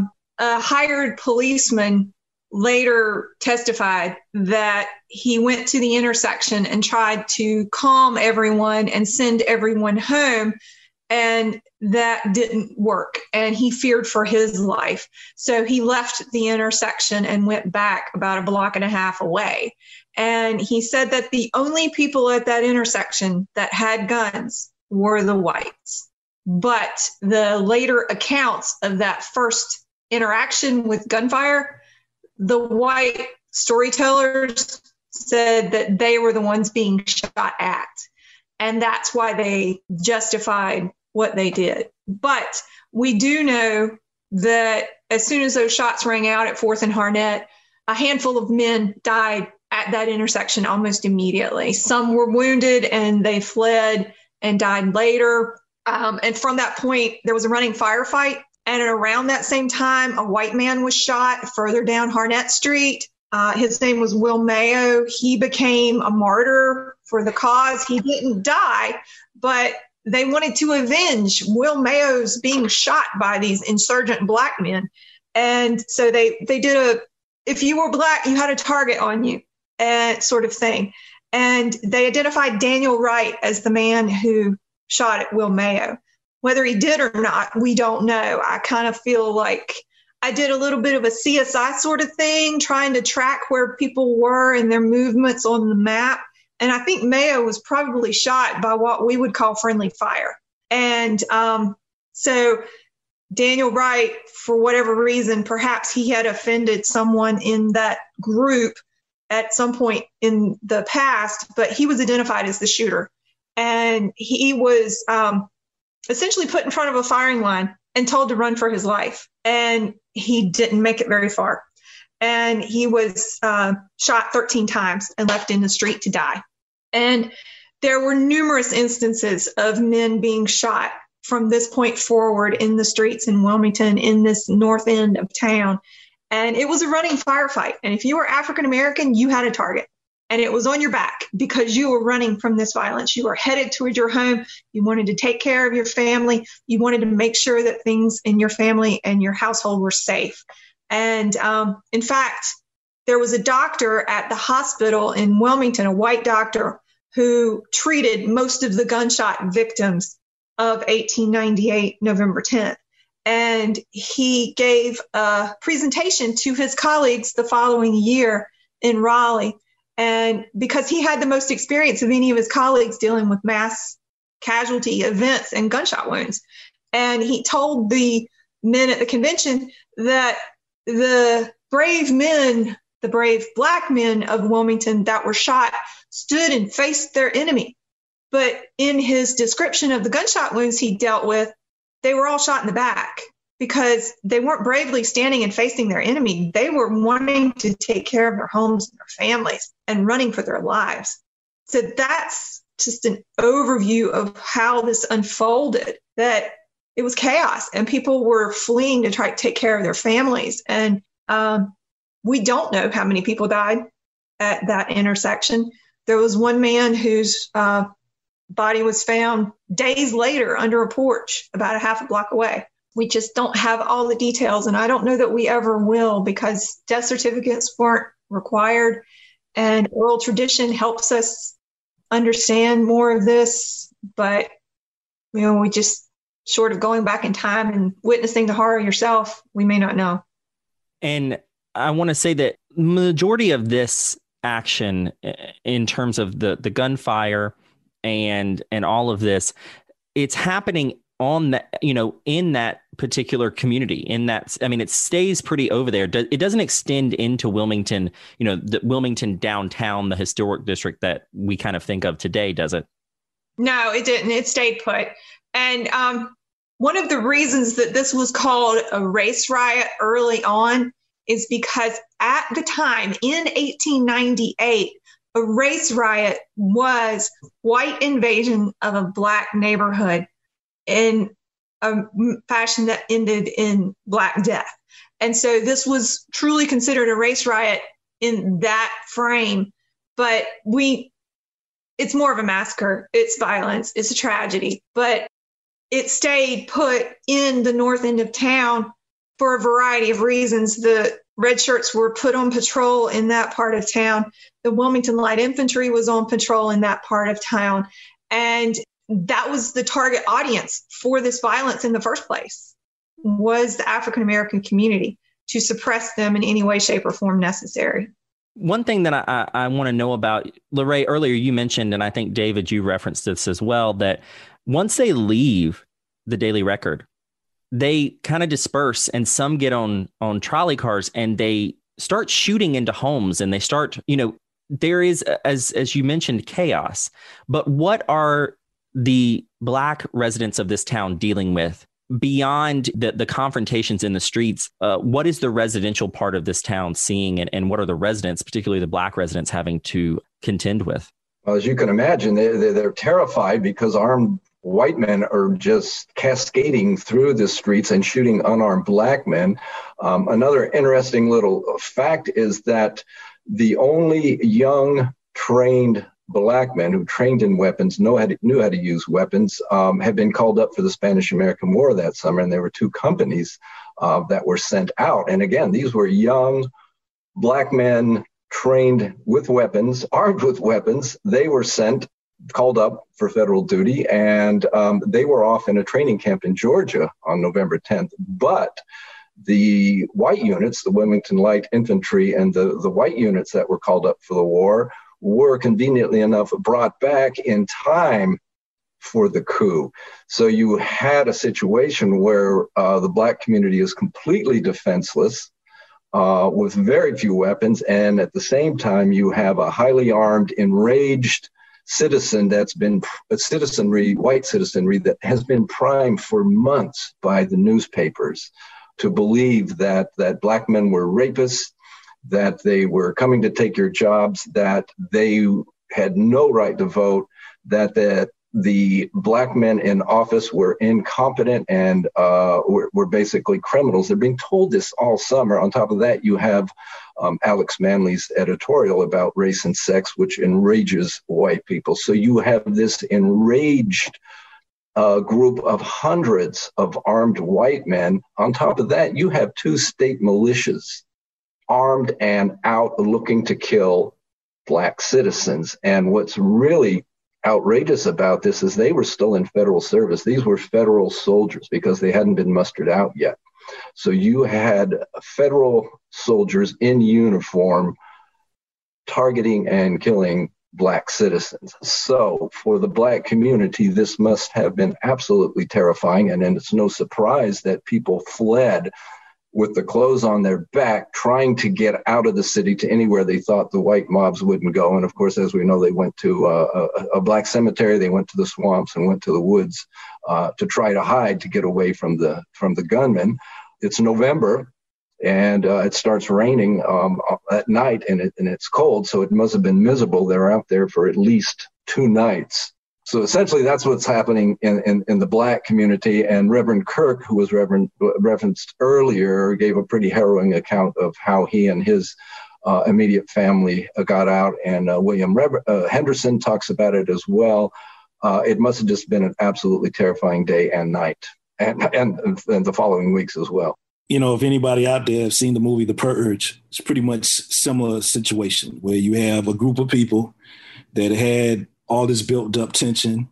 a hired policeman later testified that he went to the intersection and tried to calm everyone and send everyone home. And that didn't work. And he feared for his life. So he left the intersection and went back about a block and a half away. And he said that the only people at that intersection that had guns were the whites. But the later accounts of that first interaction with gunfire, the white storytellers said that they were the ones being shot at. And that's why they justified what they did. But we do know that as soon as those shots rang out at 4th and Harnett, a handful of men died at that intersection almost immediately. Some were wounded and they fled and died later. And from that point, there was a running firefight. And around that same time, a white man was shot further down Harnett Street. His name was Will Mayo. He became a martyr for the cause. He didn't die, but they wanted to avenge Will Mayo's being shot by these insurgent black men. And so they did if you were black, you had a target on you, sort of thing. And they identified Daniel Wright as the man who shot at Will Mayo. Whether he did or not, we don't know. I kind of feel like I did a little bit of a CSI sort of thing, trying to track where people were and their movements on the map. And I think Mayo was probably shot by what we would call friendly fire. And so Daniel Wright, for whatever reason, perhaps he had offended someone in that group at some point in the past, but he was identified as the shooter. And he was essentially put in front of a firing line and told to run for his life. And he didn't make it very far. And he was shot 13 times and left in the street to die. And there were numerous instances of men being shot from this point forward in the streets in Wilmington, in this north end of town. And it was a running firefight. And if you were African American, you had a target. And it was on your back because you were running from this violence. You were headed toward your home. You wanted to take care of your family. You wanted to make sure that things in your family and your household were safe. And in fact, there was a doctor at the hospital in Wilmington, a white doctor, who treated most of the gunshot victims of 1898, November 10th. And he gave a presentation to his colleagues the following year in Raleigh. And because he had the most experience of any of his colleagues dealing with mass casualty events and gunshot wounds. And he told the men at the convention that the brave men, the brave black men of Wilmington that were shot stood and faced their enemy. But in his description of the gunshot wounds he dealt with, they were all shot in the back because they weren't bravely standing and facing their enemy. They were wanting to take care of their homes and their families and running for their lives. So that's just an overview of how this unfolded, that it was chaos and people were fleeing to try to take care of their families. And we don't know how many people died at that intersection. There was one man whose body was found days later under a porch about a half a block away. We just don't have all the details, and I don't know that we ever will because death certificates weren't required, and oral tradition helps us understand more of this, but we just, short of going back in time and witnessing the horror yourself, we may not know. And I want to say that majority of this action in terms of the gunfire and all of this, it's happening on that, in that particular community, it stays pretty over there. It doesn't extend into Wilmington, the Wilmington downtown, the historic district that we kind of think of today, does it? No, it didn't. It stayed put. And one of the reasons that this was called a race riot early on is because at the time in 1898, a race riot was white invasion of a black neighborhood in a fashion that ended in Black Death. And so this was truly considered a race riot in that frame, but it's more of a massacre. It's violence. It's a tragedy, but it stayed put in the north end of town for a variety of reasons. The red shirts were put on patrol in that part of town. The Wilmington Light Infantry was on patrol in that part of town. And that was the target audience for this violence in the first place, was the African-American community, to suppress them in any way, shape, or form necessary. One thing that I want to know about, Lorraine, earlier you mentioned, and I think David, you referenced this as well, that once they leave the Daily Record, they kind of disperse and some get on trolley cars and they start shooting into homes and they start, there is, as you mentioned, chaos. But what are the Black residents of this town dealing with beyond the confrontations in the streets, what is the residential part of this town seeing, and what are the residents, particularly the Black residents, having to contend with? Well, as you can imagine, they're terrified because armed white men are just cascading through the streets and shooting unarmed Black men. Another interesting little fact is that the only young trained Black men who trained in weapons, knew how to use weapons, had been called up for the Spanish-American War that summer, and there were 2 companies that were sent out. And again, these were young Black men trained with weapons, armed with weapons. They were called up for federal duty, and they were off in a training camp in Georgia on November 10th. But the white units, the Wilmington Light Infantry, and the white units that were called up for the war were conveniently enough brought back in time for the coup. So you had a situation where the Black community is completely defenseless, with very few weapons, and at the same time you have a highly armed, enraged citizen white citizenry that has been primed for months by the newspapers to believe that Black men were rapists, that they were coming to take your jobs, that they had no right to vote, that the Black men in office were incompetent and were basically criminals. They're being told this all summer. On top of that, you have Alex Manly's editorial about race and sex, which enrages white people. So you have this enraged group of hundreds of armed white men. On top of that, you have 2 state militias armed and out looking to kill Black citizens. And what's really outrageous about this is they were still in federal service. These were federal soldiers because they hadn't been mustered out yet. So you had federal soldiers in uniform targeting and killing Black citizens. So for the Black community, this must have been absolutely terrifying. And then it's no surprise that people fled with the clothes on their back, trying to get out of the city to anywhere they thought the white mobs wouldn't go. And of course, as we know, they went to a Black cemetery, they went to the swamps and went to the woods to try to hide, to get away from the gunmen. It's November, and it starts raining at night, and it's cold, so it must have been miserable. They're out there for at least 2 nights. So essentially, that's what's happening in the Black community. And Reverend Kirk, who was referenced earlier, gave a pretty harrowing account of how he and his immediate family got out. And William Henderson talks about it as well. It must have just been an absolutely terrifying day and night, and the following weeks as well. You know, if anybody out there has seen the movie The Purge, it's pretty much similar situation where you have a group of people that had all this built up tension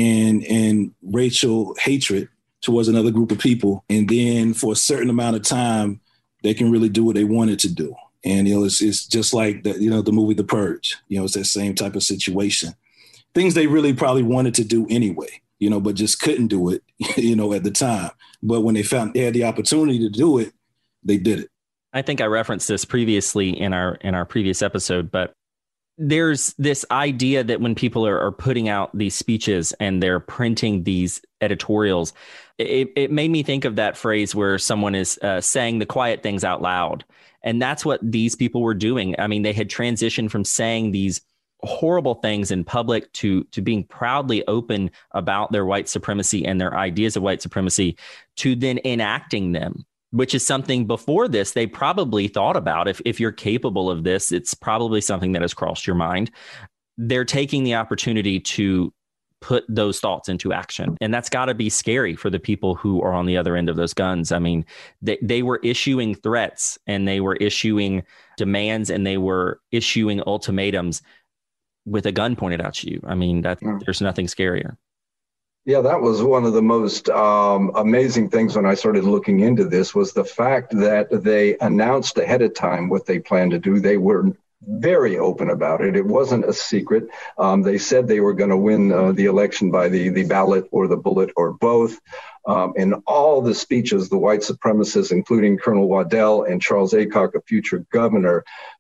and racial hatred towards another group of people. And then for a certain amount of time, they can really do what they wanted to do. And, it's just like the movie The Purge, it's that same type of situation. Things they really probably wanted to do anyway, but just couldn't do it, at the time. But when they found they had the opportunity to do it, they did it. I think I referenced this previously in our previous episode, but there's this idea that when people are putting out these speeches and they're printing these editorials, it made me think of that phrase where someone is saying the quiet things out loud. And that's what these people were doing. I mean, they had transitioned from saying these horrible things in public to being proudly open about their white supremacy and their ideas of white supremacy, to then enacting them, which is something before this they probably thought about. If you're capable of this, it's probably something that has crossed your mind. They're taking the opportunity to put those thoughts into action. And that's got to be scary for the people who are on the other end of those guns. I mean, they were issuing threats, and they were issuing demands, and they were issuing ultimatums with a gun pointed at you. I mean, there's nothing scarier. Yeah, that was one of the most amazing things when I started looking into this, was the fact that they announced ahead of time what they planned to do. They were very open about it. It wasn't a secret. They said they were going to win the election by the ballot or the bullet or both. In all the speeches, the white supremacists, including Colonel Waddell and Charles Aycock, a future governor,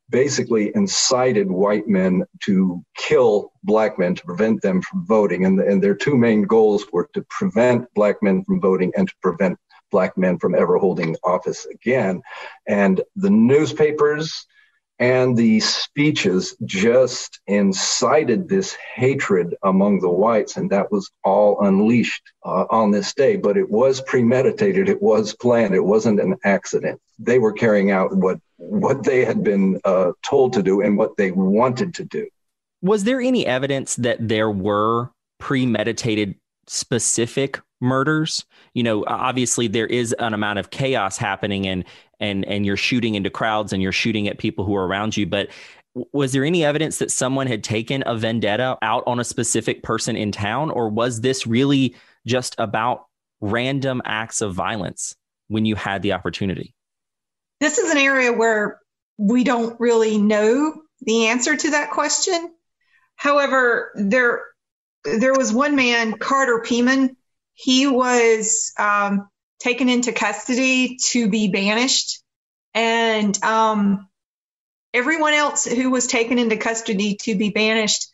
basically incited white men to kill black men to prevent them from voting. And their two main goals were to prevent black men from voting and to prevent black men from ever holding office again. And the newspapers and the speeches just incited this hatred among the whites, and that was all unleashed on this day. But it was premeditated, it was planned, it wasn't an accident. They were carrying out what they had been told to do and what they wanted to do. Was there any evidence that there were premeditated specific murders? You know, obviously there is an amount of chaos happening and you're shooting into crowds and you're shooting at people who are around you. But was there any evidence that someone had taken a vendetta out on a specific person in town? Or was this really just about random acts of violence when you had the opportunity? This is an area where we don't really know the answer to that question. However, there was one man, Carter Peeman. He was taken into custody to be banished. And everyone else who was taken into custody to be banished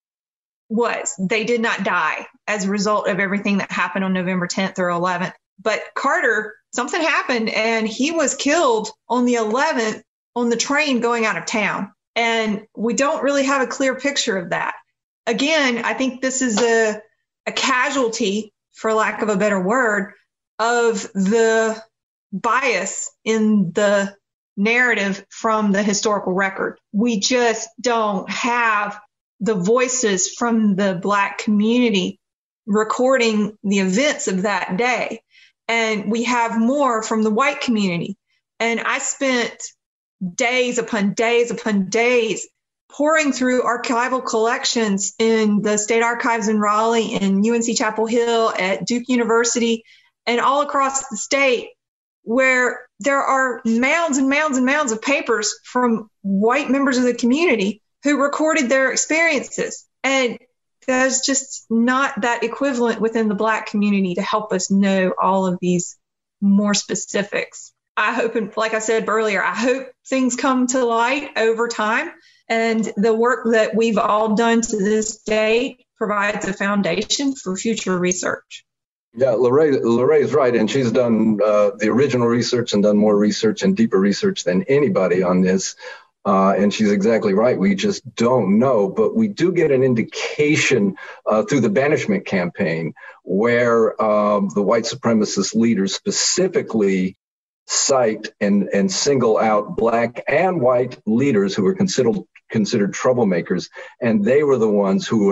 they did not die as a result of everything that happened on November 10th or 11th. But Carter, something happened and he was killed on the 11th on the train going out of town. And we don't really have a clear picture of that. Again, I think this is a casualty, for lack of a better word, of the bias in the narrative from the historical record. We just don't have the voices from the Black community recording the events of that day. And we have more from the white community. And I spent days upon days upon days pouring through archival collections in the State Archives in Raleigh and UNC Chapel Hill, at Duke University, and all across the state, where there are mounds and mounds and mounds of papers from white members of the community who recorded their experiences. And there's just not that equivalent within the Black community to help us know all of these more specifics. I hope, and like I said earlier, I hope things come to light over time. And the work that we've all done to this date provides a foundation for future research. Yeah, Lorraine is right. And she's done the original research and done more research and deeper research than anybody on this. And she's exactly right. We just don't know. But we do get an indication through the banishment campaign where the white supremacist leaders specifically cite and single out Black and white leaders who were considered troublemakers, and they were the ones who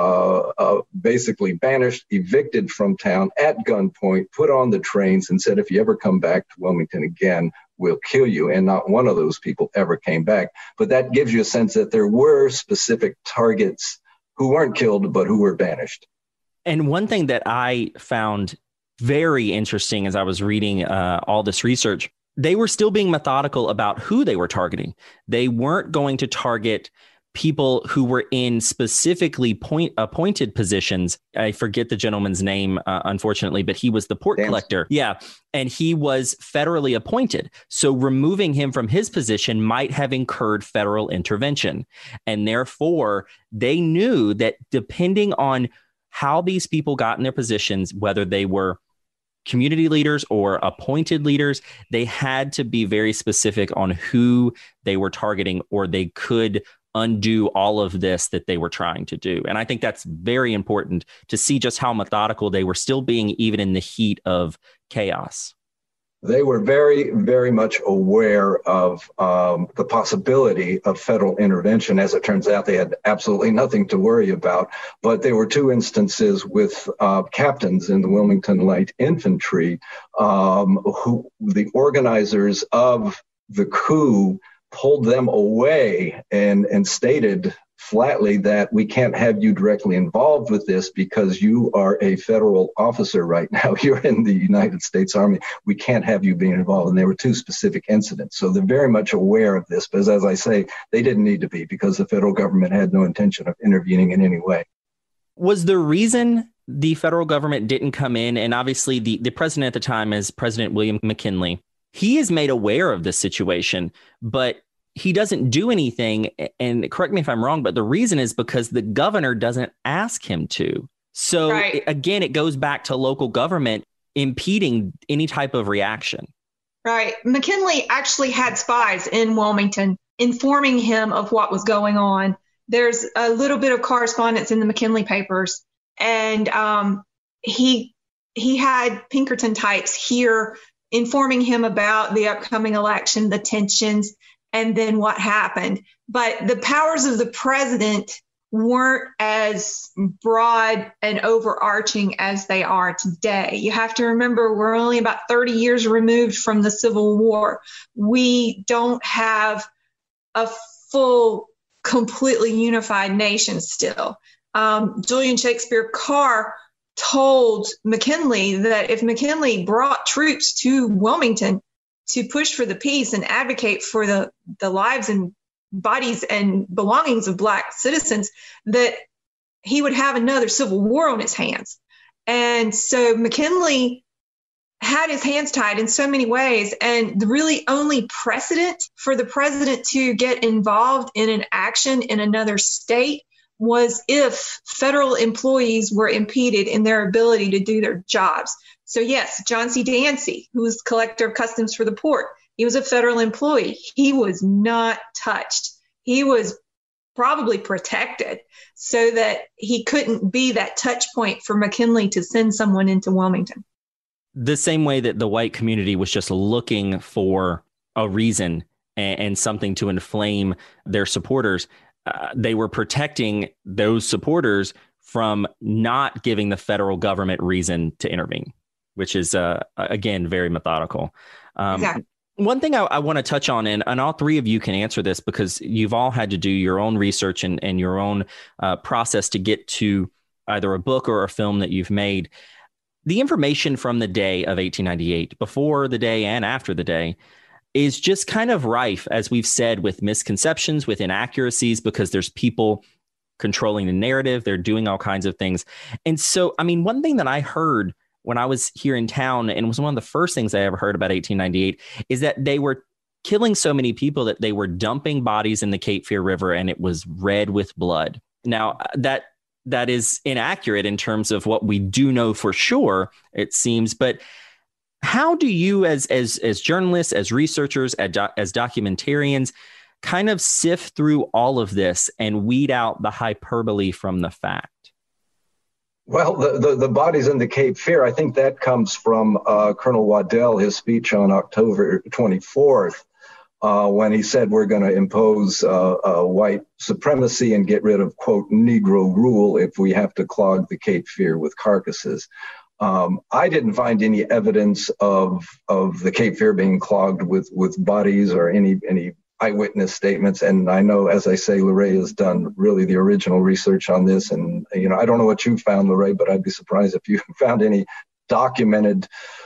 were basically banished, evicted from town at gunpoint, put on the trains, and said, if you ever come back to Wilmington again, we'll kill you. And not one of those people ever came back. But that gives you a sense that there were specific targets who weren't killed, but who were banished. And one thing that I found very interesting as I was reading all this research, they were still being methodical about who they were targeting. They weren't going to target people who were in specifically appointed positions. I forget the gentleman's name, unfortunately, but he was the port collector. Yeah. And he was federally appointed. So removing him from his position might have incurred federal intervention. And therefore, they knew that depending on how these people got in their positions, whether they were community leaders or appointed leaders, they had to be very specific on who they were targeting, or they could undo all of this that they were trying to do. And I think that's very important to see just how methodical they were still being, even in the heat of chaos. They were very, very much aware of the possibility of federal intervention. As it turns out, they had absolutely nothing to worry about. But there were two instances with captains in the Wilmington Light Infantry who the organizers of the coup pulled them away and stated flatly that we can't have you directly involved with this because you are a federal officer right now. You're in the United States Army. We can't have you being involved. And there were two specific incidents. So they're very much aware of this. But as I say, they didn't need to be, because the federal government had no intention of intervening in any way. Was the reason the federal government didn't come in, and obviously the president at the time is President William McKinley, he is made aware of this situation, but he doesn't do anything. And correct me if I'm wrong, but the reason is because the governor doesn't ask him to. So again, it goes back to local government impeding any type of reaction. Right. McKinley actually had spies in Wilmington informing him of what was going on. There's a little bit of correspondence in the McKinley papers, and he had Pinkerton types here informing him about the upcoming election, the tensions, and then what happened. But the powers of the president weren't as broad and overarching as they are today. You have to remember, we're only about 30 years removed from the Civil War. We don't have a full, completely unified nation still. Julian Shakespeare Carr told McKinley that if McKinley brought troops to Wilmington to push for the peace and advocate for the lives and bodies and belongings of Black citizens, that he would have another civil war on his hands. And so McKinley had his hands tied in so many ways. And the really only precedent for the president to get involved in an action in another state was if federal employees were impeded in their ability to do their jobs. So yes, John C. Dancy, who was collector of customs for the port, he was a federal employee. He was not touched. He was probably protected so that he couldn't be that touch point for McKinley to send someone into Wilmington. The same way that the white community was just looking for a reason and something to inflame their supporters, they were protecting those supporters from not giving the federal government reason to intervene, which is, again, very methodical. Exactly. One thing I want to touch on, and all three of you can answer this because you've all had to do your own research and your own process to get to either a book or a film that you've made. The information from the day of 1898, before the day and after the day, is just kind of rife, as we've said, with misconceptions, with inaccuracies, because there's people controlling the narrative. They're doing all kinds of things. And so, I mean, one thing that I heard when I was here in town, and it was one of the first things I ever heard about 1898, is that they were killing so many people that they were dumping bodies in the Cape Fear River and it was red with blood. Now, that is inaccurate in terms of what we do know for sure, it seems. But how do you, as journalists, as researchers, as documentarians, kind of sift through all of this and weed out the hyperbole from the fact? Well, the bodies in the Cape Fear, I think that comes from Colonel Waddell, his speech on October 24th, when he said we're going to impose white supremacy and get rid of, quote, Negro rule if we have to clog the Cape Fear with carcasses. I didn't find any evidence of the Cape Fear being clogged with bodies or any eyewitness statements. And I know, as I say, Lorraine has done really the original research on this. And, I don't know what you found, Lorraine, but I'd be surprised if you found any documented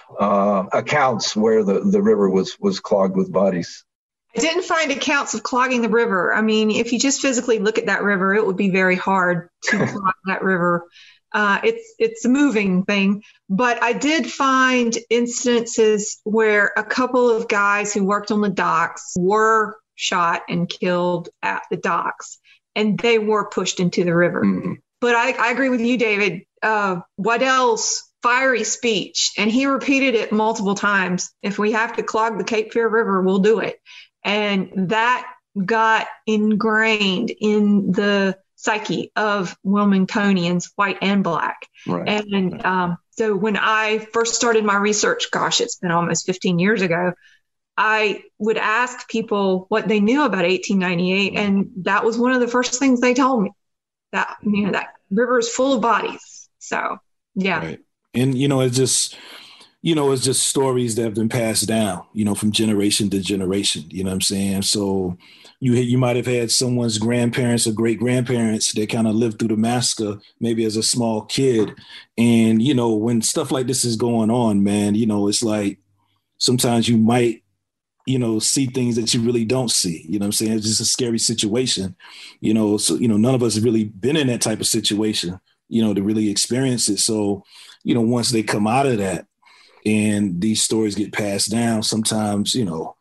accounts where the river was clogged with bodies. I didn't find accounts of clogging the river. I mean, if you just physically look at that river, it would be very hard to clog that river. It's a moving thing, but I did find instances where a couple of guys who worked on the docks were shot and killed at the docks, and they were pushed into the river. Mm-hmm. But I agree with you, David. Waddell's fiery speech, and he repeated it multiple times. If we have to clog the Cape Fear River, we'll do it. And that got ingrained in the psyche of Wilmingtonians, white and Black. Right. And so when I first started my research, gosh, it's been almost 15 years ago, I would ask people what they knew about 1898. And that was one of the first things they told me, that, that river is full of bodies. So, yeah. Right. And, it's just stories that have been passed down, from generation to generation, you know what I'm saying? So you might have had someone's grandparents or great grandparents that kind of lived through the massacre, maybe as a small kid. And, when stuff like this is going on, man, it's like sometimes you might, see things that you really don't see, you know what I'm saying? It's just a scary situation, so, none of us have really been in that type of situation, to really experience it. So, once they come out of that and these stories get passed down, sometimes,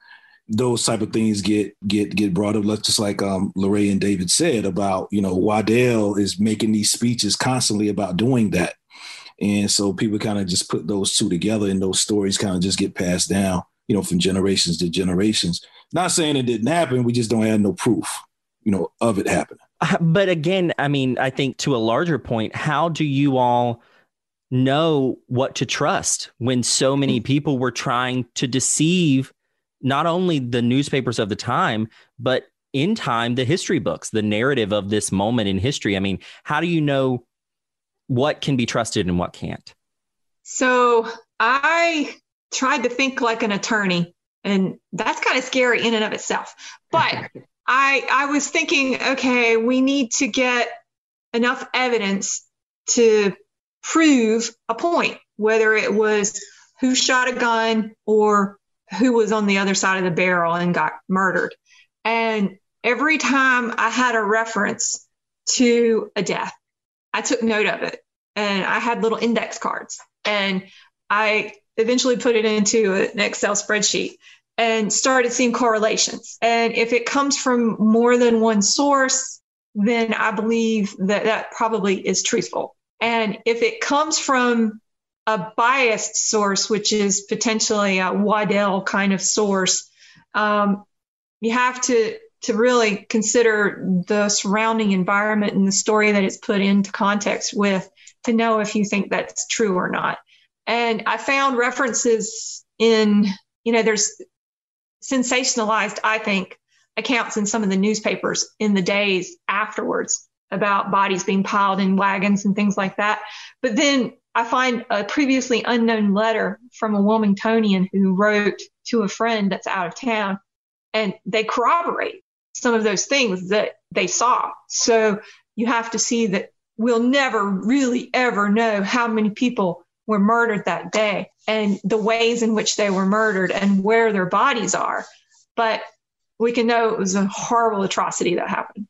those type of things get brought up, just like Lorraine and David said about, Waddell is making these speeches constantly about doing that. And so people kind of just put those two together, and those stories kind of just get passed down, from generations to generations. Not saying it didn't happen. We just don't have no proof, of it happening. But again, I mean, I think to a larger point, how do you all know what to trust when so many people were trying to deceive not only the newspapers of the time, but in time, the history books, the narrative of this moment in history? I mean, how do you know what can be trusted and what can't? So I tried to think like an attorney, and that's kind of scary in and of itself. But I was thinking, okay, we need to get enough evidence to prove a point, whether it was who shot a gun or who was on the other side of the barrel and got murdered. And every time I had a reference to a death, I took note of it, and I had little index cards, and I eventually put it into an Excel spreadsheet and started seeing correlations. And if it comes from more than one source, then I believe that that probably is truthful. And if it comes from a biased source, which is potentially a Waddell kind of source, you have to really consider the surrounding environment and the story that it's put into context with to know if you think that's true or not. And I found references in, there's sensationalized, I think, accounts in some of the newspapers in the days afterwards about bodies being piled in wagons and things like that. But then I find a previously unknown letter from a Wilmingtonian who wrote to a friend that's out of town, and they corroborate some of those things that they saw. So you have to see that we'll never really ever know how many people were murdered that day and the ways in which they were murdered and where their bodies are. But we can know it was a horrible atrocity that happened.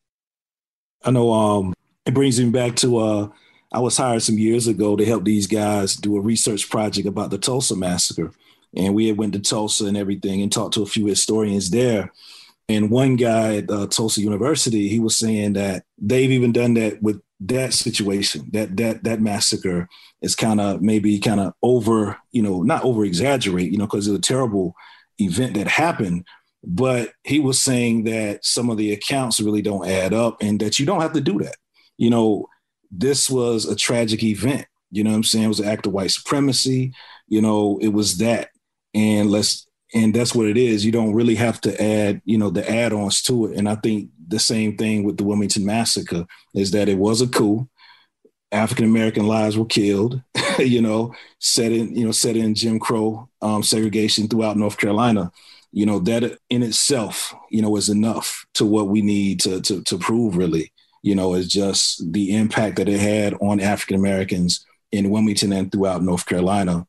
I know it brings me back to I was hired some years ago to help these guys do a research project about the Tulsa massacre. And we had went to Tulsa and everything and talked to a few historians there. And one guy at Tulsa University, he was saying that they've even done that with that situation, that massacre is kind of over, not over exaggerate, because it was a terrible event that happened. But he was saying that some of the accounts really don't add up and that you don't have to do that. This was a tragic event. You know what I'm saying? It was an act of white supremacy. It was that. And that's what it is. You don't really have to add, the add-ons to it. And I think the same thing with the Wilmington massacre is that it was a coup. African-American lives were killed, set in Jim Crow segregation throughout North Carolina. That in itself, is enough to what we need to prove really, is just the impact that it had on African-Americans in Wilmington and throughout North Carolina.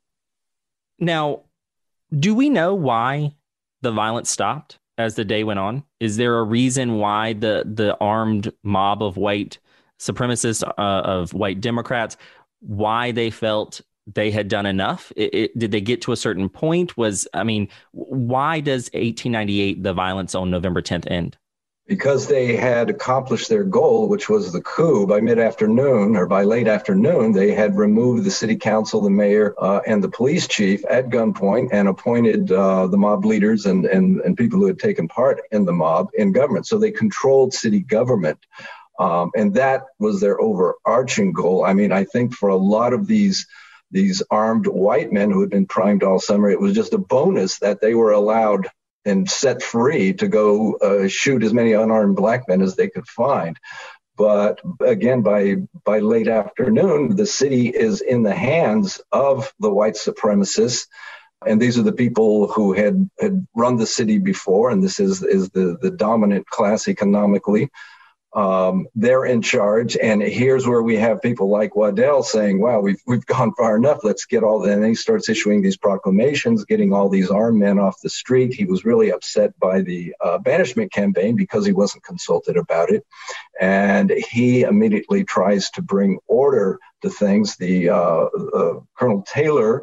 Now, do we know why the violence stopped as the day went on? Is there a reason why the armed mob of white supremacists, of white Democrats, why they felt they had done enough? Did they get to a certain point? Why does 1898, the violence on November 10th, end? Because they had accomplished their goal, which was the coup. By mid-afternoon or by late afternoon, they had removed the city council, the mayor, and the police chief at gunpoint and appointed the mob leaders and people who had taken part in the mob in government. So they controlled city government. And that was their overarching goal. I think for a lot of these armed white men who had been primed all summer, it was just a bonus that they were allowed and set free to go shoot as many unarmed black men as they could find. But again, by late afternoon, the city is in the hands of the white supremacists. And these are the people who had run the city before, and this is the dominant class economically. They're in charge, and here's where we have people like Waddell saying, wow, we've gone far enough, let's get all that. And he starts issuing these proclamations, getting all these armed men off the street. He was really upset by the banishment campaign because he wasn't consulted about it. And he immediately tries to bring order to things. The Colonel Taylor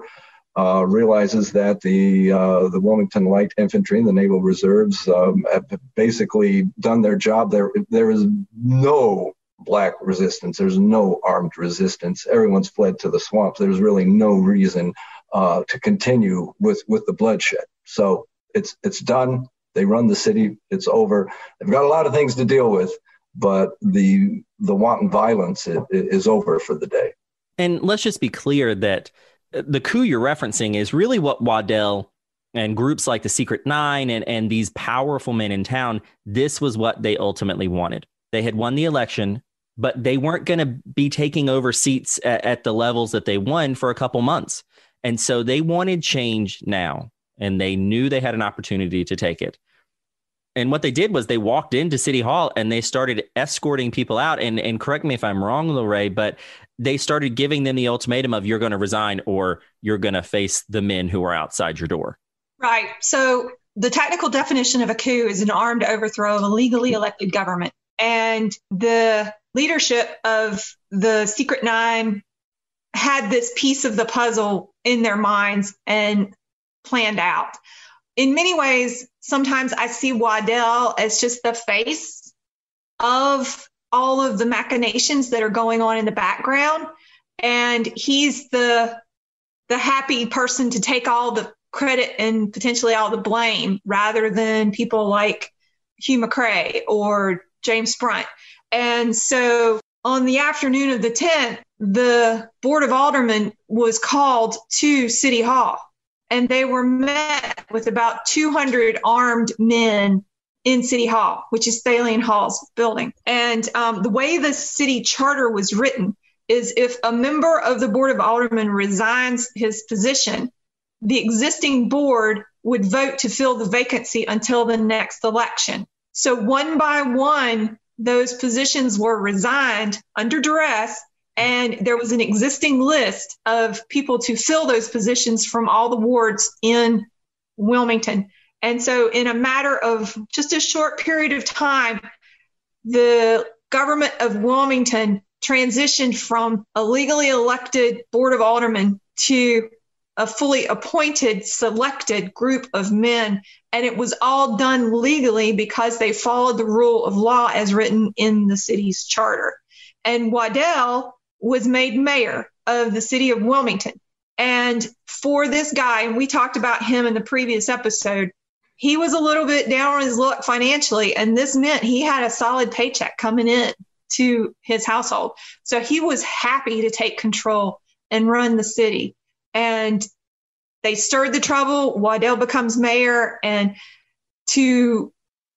realizes that the Wilmington Light Infantry and the Naval Reserves have basically done their job. There is no Black resistance. There's no armed resistance. Everyone's fled to the swamps. There's really no reason to continue with the bloodshed. So it's done. They run the city. It's over. They've got a lot of things to deal with, but the wanton violence is over for the day. And let's just be clear that the coup you're referencing is really what Waddell and groups like the Secret Nine and these powerful men in town, this was what they ultimately wanted. They had won the election, but they weren't going to be taking over seats at the levels that they won for a couple months. And so they wanted change now, and they knew they had an opportunity to take it. And what they did was they walked into City Hall and they started escorting people out. And correct me if I'm wrong, Lorraine, but they started giving them the ultimatum of you're going to resign or you're going to face the men who are outside your door. Right. So the technical definition of a coup is an armed overthrow of a legally elected government. And the leadership of the Secret Nine had this piece of the puzzle in their minds and planned out. In many ways, sometimes I see Waddell as just the face of all of the machinations that are going on in the background. And he's the happy person to take all the credit and potentially all the blame rather than people like Hugh McCrae or James Brunt. And so on the afternoon of the 10th, the Board of Aldermen was called to City Hall, and they were met with about 200 armed men in City Hall, which is Thalian Hall's building. And the way the city charter was written is if a member of the Board of Aldermen resigns his position, the existing board would vote to fill the vacancy until the next election. So one by one, those positions were resigned under duress, and there was an existing list of people to fill those positions from all the wards in Wilmington. And so in a matter of just a short period of time, the government of Wilmington transitioned from a legally elected Board of Aldermen to a fully appointed, selected group of men. And it was all done legally because they followed the rule of law as written in the city's charter. And Waddell was made mayor of the city of Wilmington. And for this guy, and we talked about him in the previous episode, he was a little bit down on his luck financially, and this meant he had a solid paycheck coming in to his household. So he was happy to take control and run the city. And they stirred the trouble. Waddell becomes mayor, and to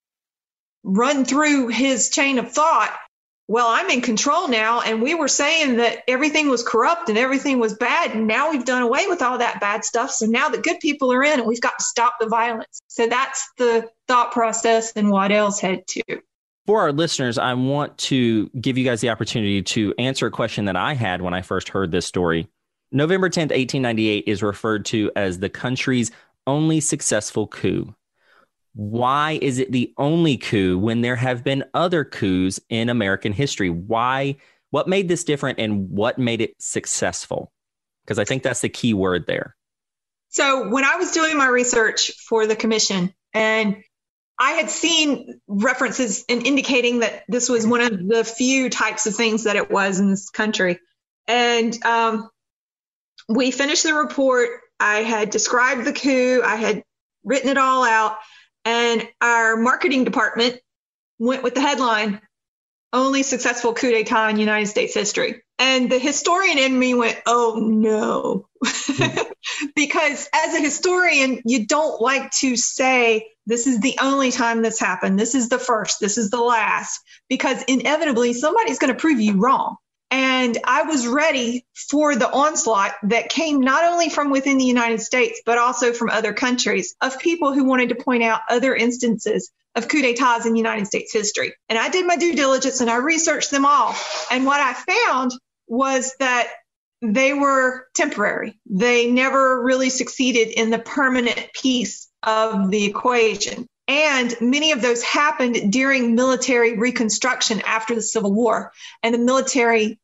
run through his chain of thought, well, I'm in control now, and we were saying that everything was corrupt and everything was bad, and now we've done away with all that bad stuff. So now the good people are in, and we've got to stop the violence. So that's the thought process in Waddell's head too. For our listeners, I want to give you guys the opportunity to answer a question that I had when I first heard this story. November 10th, 1898 is referred to as the country's only successful coup. Why is it the only coup when there have been other coups in American history? Why? What made this different, and what made it successful? Because I think that's the key word there. So when I was doing my research for the commission, and I had seen references in indicating that this was one of the few types of things that it was in this country. And we finished the report. I had described the coup. I had written it all out. And our marketing department went with the headline, "Only Successful Coup d'etat in United States History." And the historian in me went, oh no. Because as a historian, you don't like to say, this is the only time this happened. This is the first. This is the last. Because inevitably, somebody's going to prove you wrong. And I was ready for the onslaught that came not only from within the United States, but also from other countries, of people who wanted to point out other instances of coup d'etats in United States history. And I did my due diligence and I researched them all. And what I found was that they were temporary. They never really succeeded in the permanent piece of the equation. And many of those happened during military reconstruction after the Civil War. And the military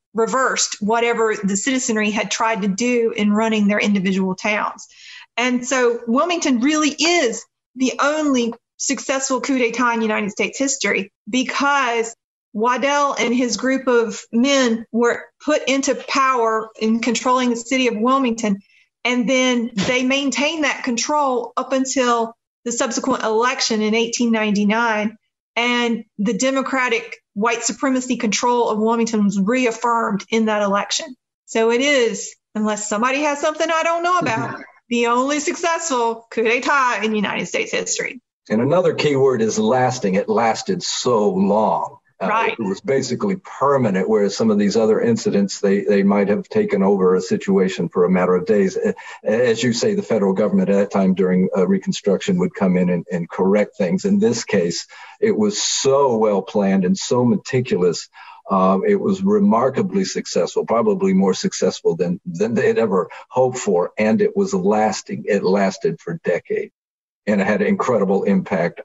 reversed whatever the citizenry had tried to do in running their individual towns. And so Wilmington really is the only successful coup d'etat in United States history, because Waddell and his group of men were put into power in controlling the city of Wilmington. And then they maintained that control up until the subsequent election in 1899. And the Democratic white supremacy control of Wilmington was reaffirmed in that election. So it is, unless somebody has something I don't know about, the only successful coup d'etat in United States history. And another key word is lasting. It lasted so long. Right. It was basically permanent, whereas some of these other incidents, they might have taken over a situation for a matter of days. As you say, the federal government at that time during Reconstruction would come in and correct things. In this case, it was so well planned and so meticulous. It was remarkably successful, probably more successful than they had ever hoped for. And it was lasting. It lasted for decades. And it had an incredible impact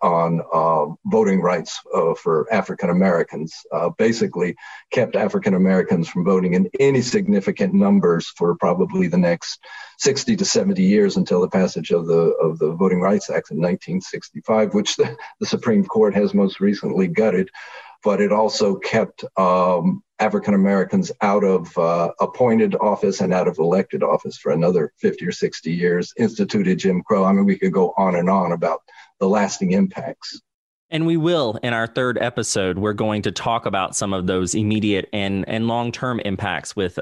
on voting rights for African Americans. Basically, kept African Americans from voting in any significant numbers for probably the next 60 to 70 years until the passage of the Voting Rights Act in 1965, which the Supreme Court has most recently gutted. But it also kept African Americans out of appointed office and out of elected office for another 50 or 60 years, instituted Jim Crow. I mean, we could go on and on about the lasting impacts. And we will, in our third episode, we're going to talk about some of those immediate and long-term impacts with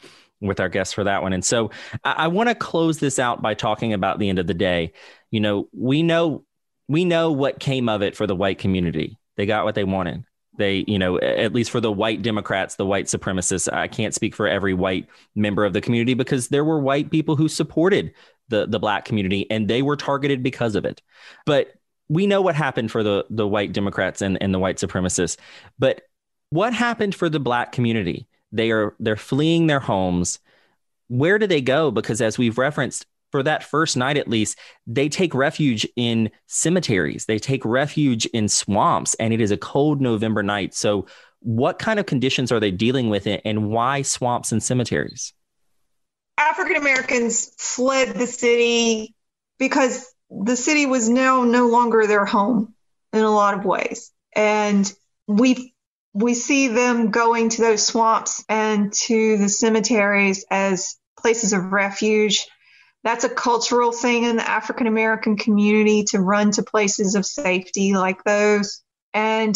our guests for that one. And so I want to close this out by talking about the end of the day. You know, we know what came of it for the white community. They got what they wanted. They, you know, at least for the white Democrats, the white supremacists, I can't speak for every white member of the community because there were white people who supported the black community and they were targeted because of it. But we know what happened for the white Democrats and the white supremacists. But what happened for the black community? They're fleeing their homes. Where do they go? Because as we've referenced, for that first night, at least, they take refuge in cemeteries. They take refuge in swamps, and it is a cold November night. So what kind of conditions are they dealing with it, and why swamps and cemeteries? African Americans fled the city because the city was now no longer their home in a lot of ways. And we see them going to those swamps and to the cemeteries as places of refuge. That's a cultural thing in the African American community to run to places of safety like those. And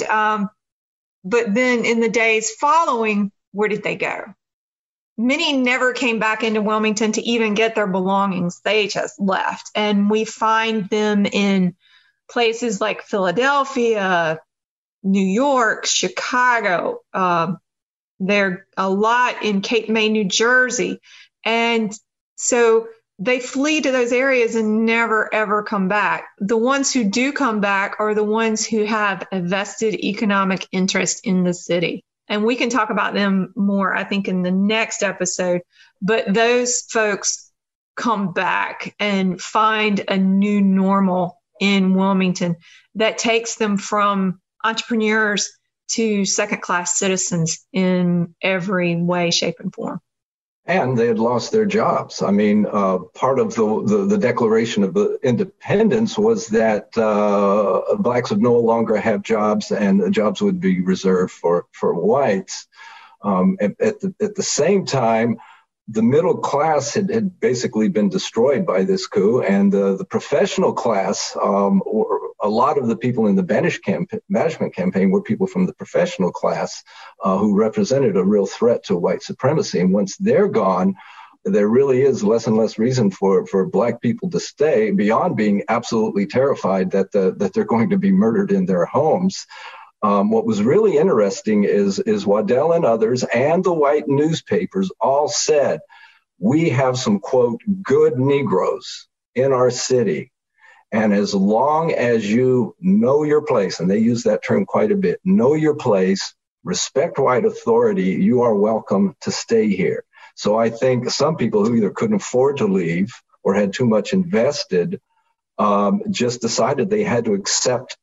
but then in the days following, where did they go? Many never came back into Wilmington to even get their belongings. They just left. And we find them in places like Philadelphia, New York, Chicago. They're a lot in Cape May, New Jersey. And so they flee to those areas and never, ever come back. The ones who do come back are the ones who have a vested economic interest in the city. And we can talk about them more, I think, in the next episode. But those folks come back and find a new normal in Wilmington that takes them from entrepreneurs to second-class citizens in every way, shape, and form. And they had lost their jobs. I mean, part of the Declaration of Independence was that blacks would no longer have jobs and the jobs would be reserved for whites. At the same time, the middle class had basically been destroyed by this coup, and the professional class, a lot of the people in the banishment campaign were people from the professional class who represented a real threat to white supremacy. And once they're gone, there really is less and less reason for black people to stay, beyond being absolutely terrified that they're going to be murdered in their homes. What was really interesting is Waddell and others and the white newspapers all said, we have some, quote, good Negroes in our city. And as long as you know your place, and they use that term quite a bit, know your place, respect white authority, you are welcome to stay here. So I think some people who either couldn't afford to leave or had too much invested just decided they had to accept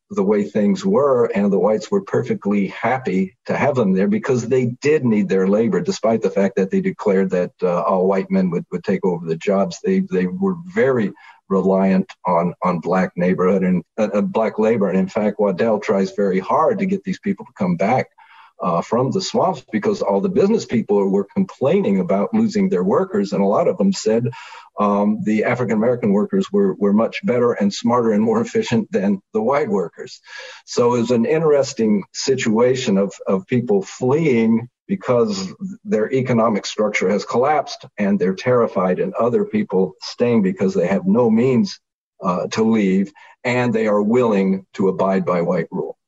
the way things were, and the whites were perfectly happy to have them there because they did need their labor, despite the fact that they declared that all white men would take over the jobs. They were very reliant on black neighborhood and black labor. And in fact, Waddell tries very hard to get these people to come back from the swamps because all the business people were complaining about losing their workers. And a lot of them said the African-American workers were much better and smarter and more efficient than the white workers. So it was an interesting situation of people fleeing because their economic structure has collapsed and they're terrified, and other people staying because they have no means to leave and they are willing to abide by white rule.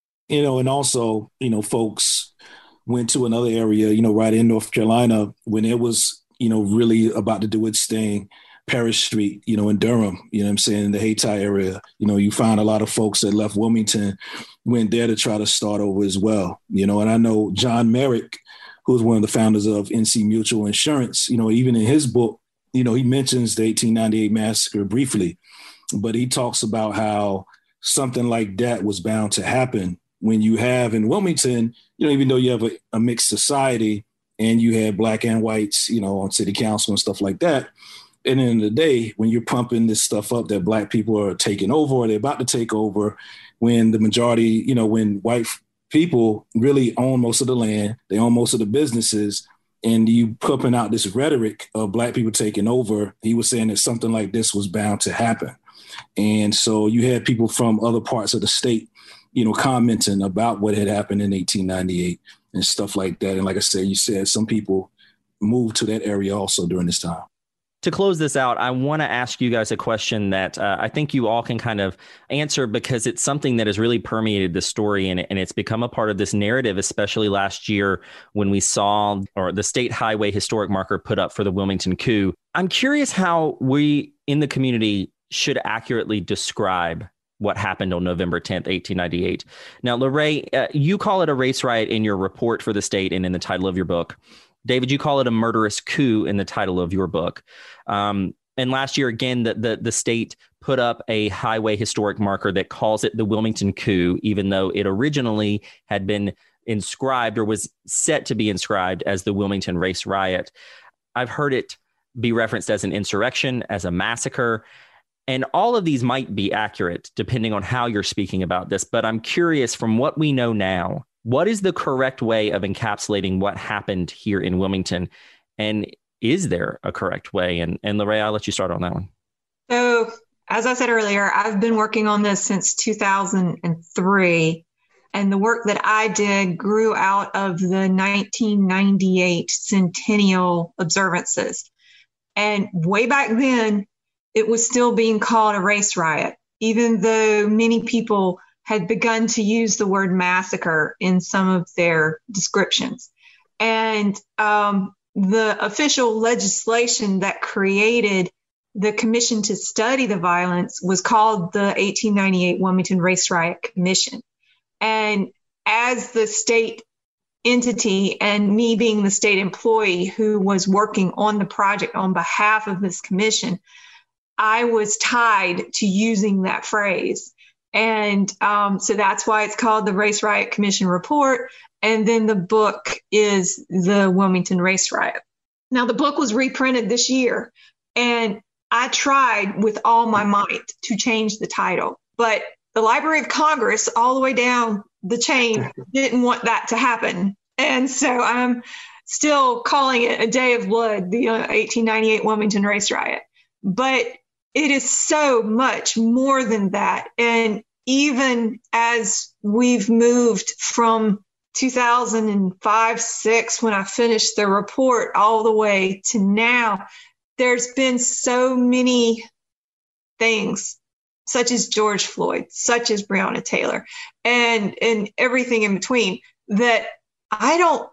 And also, folks went to another area, right in North Carolina when it was, really about to do its thing, Parish Street, in Durham, in the Hayti area. You find a lot of folks that left Wilmington, went there to try to start over as well. And I know John Merrick, who was one of the founders of NC Mutual Insurance, even in his book, he mentions the 1898 massacre briefly, but he talks about how something like that was bound to happen when you have in Wilmington, even though you have a mixed society and you have black and whites, on city council and stuff like that. At the end of the day, when you're pumping this stuff up that black people are taking over or they're about to take over, when the majority, when white people really own most of the land, they own most of the businesses, and you pumping out this rhetoric of black people taking over, he was saying that something like this was bound to happen. And so you had people from other parts of the state commenting about what had happened in 1898 and stuff like that. And like I said, you said some people moved to that area also during this time. To close this out, I want to ask you guys a question that I think you all can kind of answer because it's something that has really permeated the story and it's become a part of this narrative, especially last year when we saw the state highway historic marker put up for the Wilmington coup. I'm curious how we in the community should accurately describe what happened on November 10th, 1898. Now, Lorraine, you call it a race riot in your report for the state and in the title of your book. David, you call it a murderous coup in the title of your book. And last year, again, the state put up a highway historic marker that calls it the Wilmington coup, even though it originally had been inscribed or was set to be inscribed as the Wilmington race riot. I've heard it be referenced as an insurrection, as a massacre. And all of these might be accurate depending on how you're speaking about this. But I'm curious, from what we know now, what is the correct way of encapsulating what happened here in Wilmington? And is there a correct way? And Lorraine, I'll let you start on that one. So, as I said earlier, I've been working on this since 2003. And the work that I did grew out of the 1998 centennial observances. And way back then, it was still being called a race riot, even though many people had begun to use the word massacre in some of their descriptions. And the official legislation that created the Commission to Study the Violence was called the 1898 Wilmington Race Riot Commission. And as the state entity and me being the state employee who was working on the project on behalf of this commission, I was tied to using that phrase. And so that's why it's called the Race Riot Commission Report. And then the book is the Wilmington Race Riot. Now, the book was reprinted this year, and I tried with all my might to change the title. But the Library of Congress, all the way down the chain, didn't want that to happen. And so I'm still calling it A Day of Blood, the 1898 Wilmington Race Riot. But it is so much more than that. And even as we've moved from 2005-06, when I finished the report, all the way to now, there's been so many things, such as George Floyd, such as Breonna Taylor, and everything in between, that I don't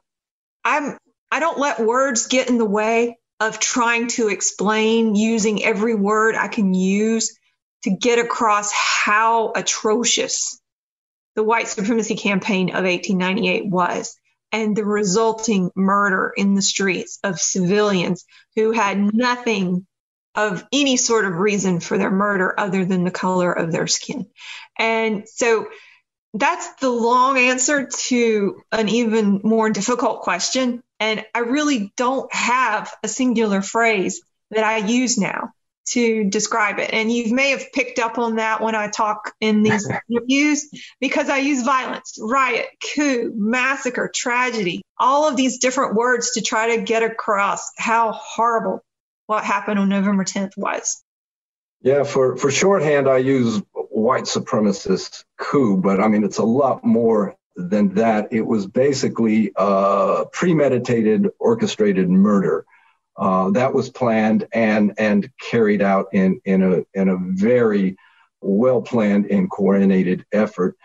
let words get in the way of trying to explain, using every word I can use to get across how atrocious the white supremacy campaign of 1898 was, and the resulting murder in the streets of civilians who had nothing of any sort of reason for their murder other than the color of their skin. And so that's the long answer to an even more difficult question. And I really don't have a singular phrase that I use now to describe it. And you may have picked up on that when I talk in these interviews, because I use violence, riot, coup, massacre, tragedy, all of these different words to try to get across how horrible what happened on November 10th was. Yeah, for shorthand, I use white supremacist coup, but I mean, it's a lot more than that. It was basically premeditated, orchestrated murder that was planned and carried out in a very well planned and coordinated effort.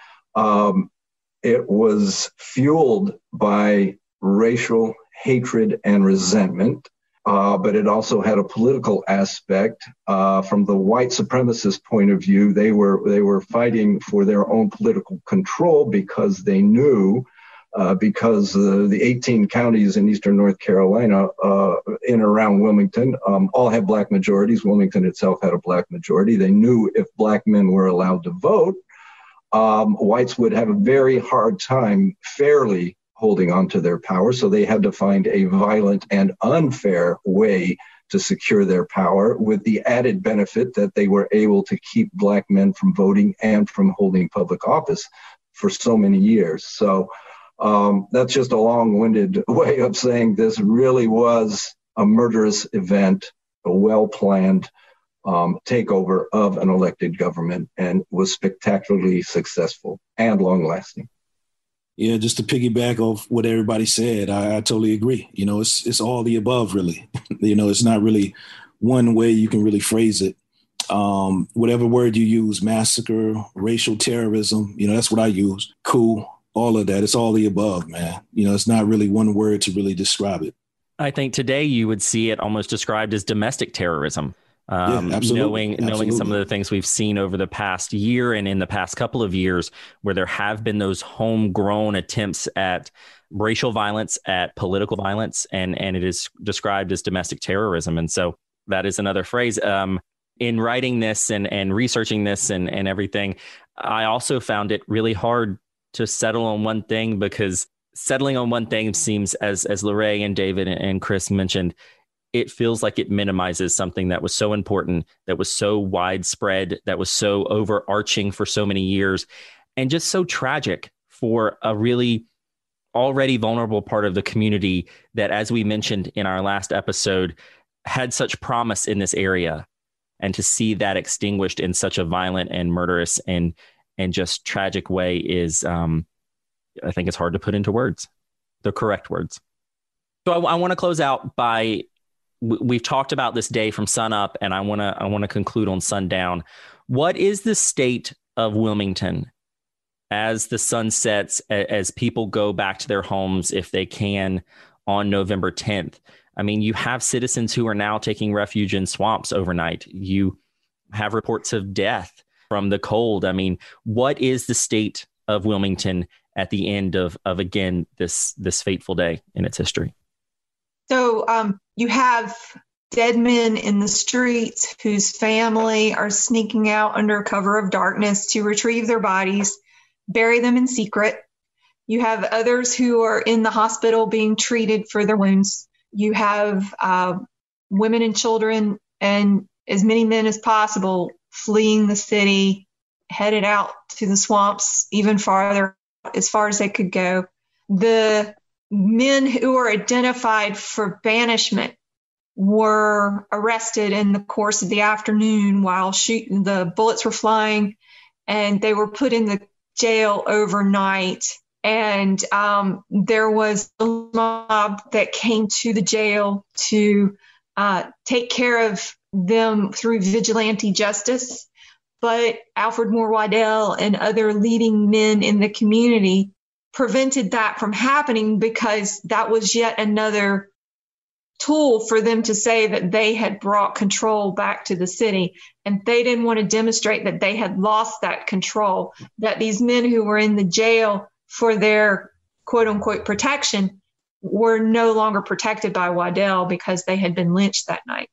It was fueled by racial hatred and resentment. But it also had a political aspect. From the white supremacist point of view, they were fighting for their own political control because they knew, because the 18 counties in eastern North Carolina, in and around Wilmington, all had black majorities. Wilmington itself had a black majority. They knew if black men were allowed to vote, whites would have a very hard time fairly holding on to their power. So they had to find a violent and unfair way to secure their power, with the added benefit that they were able to keep black men from voting and from holding public office for so many years. So that's just a long-winded way of saying this really was a murderous event, a well-planned takeover of an elected government, and was spectacularly successful and long-lasting. Yeah, just to piggyback off what everybody said, I totally agree. You know, it's all the above, really. You know, it's not really one way you can really phrase it. Whatever word you use, massacre, racial terrorism, you know, that's what I use. Coup, all of that. It's all the above, man. You know, it's not really one word to really describe it. I think today you would see it almost described as domestic terrorism. Absolutely. Knowing some of the things we've seen over the past year and in the past couple of years, where there have been those homegrown attempts at racial violence, at political violence, and it is described as domestic terrorism. And so that is another phrase. In writing this and researching this and everything, I also found it really hard to settle on one thing, because settling on one thing seems, as Lorraine and David and Chris mentioned, it feels like it minimizes something that was so important, that was so widespread, that was so overarching for so many years, and just so tragic for a really already vulnerable part of the community that, as we mentioned in our last episode, had such promise in this area. And to see that extinguished in such a violent and murderous and just tragic way is, I think it's hard to put into words, the correct words. So I want to close out by, we've talked about this day from sunup, and I want to conclude on sundown. What is the state of Wilmington as the sun sets, as people go back to their homes, if they can, on November 10th? I mean, you have citizens who are now taking refuge in swamps overnight. You have reports of death from the cold. I mean, what is the state of Wilmington at the end of again, this fateful day in its history? So you have dead men in the streets whose family are sneaking out under cover of darkness to retrieve their bodies, bury them in secret. You have others who are in the hospital being treated for their wounds. You have women and children and as many men as possible fleeing the city, headed out to the swamps, even farther, as far as they could go. The men who were identified for banishment were arrested in the course of the afternoon while the bullets were flying, and they were put in the jail overnight. And there was a mob that came to the jail to take care of them through vigilante justice. But Alfred Moore Waddell and other leading men in the community prevented that from happening, because that was yet another tool for them to say that they had brought control back to the city. And they didn't want to demonstrate that they had lost that control, that these men who were in the jail for their quote unquote protection were no longer protected by Waddell because they had been lynched that night.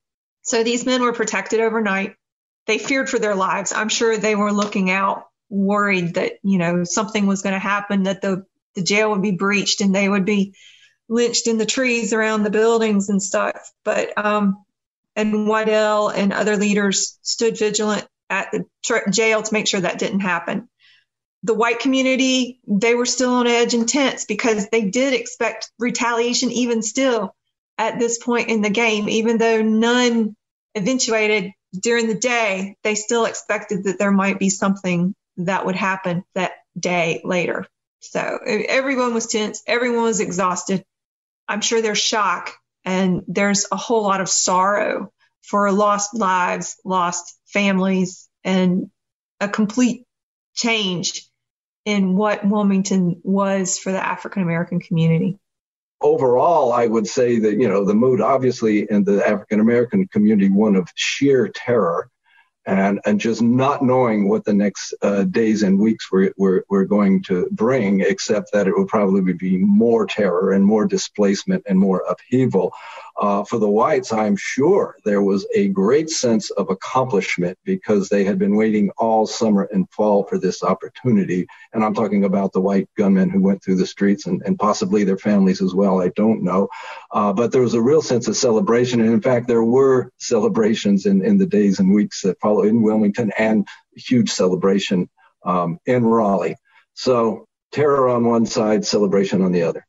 So these men were protected overnight. They feared for their lives. I'm sure they were looking out, worried that, something was going to happen, that the jail would be breached and they would be lynched in the trees around the buildings and stuff. But, and Waddell and other leaders stood vigilant at the jail to make sure that didn't happen. The white community, they were still on edge and tense because they did expect retaliation even still at this point in the game. Even though none eventuated during the day, they still expected that there might be something that would happen that day later. So everyone was tense. Everyone was exhausted. I'm sure there's shock and there's a whole lot of sorrow for lost lives, lost families, and a complete change in what Wilmington was for the African American community. Overall, I would say that, the mood obviously in the African American community, one of sheer terror and just not knowing what the next days and weeks we're going to bring, except that it would probably be more terror and more displacement and more upheaval. For the whites, I'm sure there was a great sense of accomplishment because they had been waiting all summer and fall for this opportunity. And I'm talking about the white gunmen who went through the streets and possibly their families as well. I don't know. But there was a real sense of celebration. And in fact, there were celebrations in the days and weeks that followed in Wilmington and huge celebration in Raleigh. So terror on one side, celebration on the other.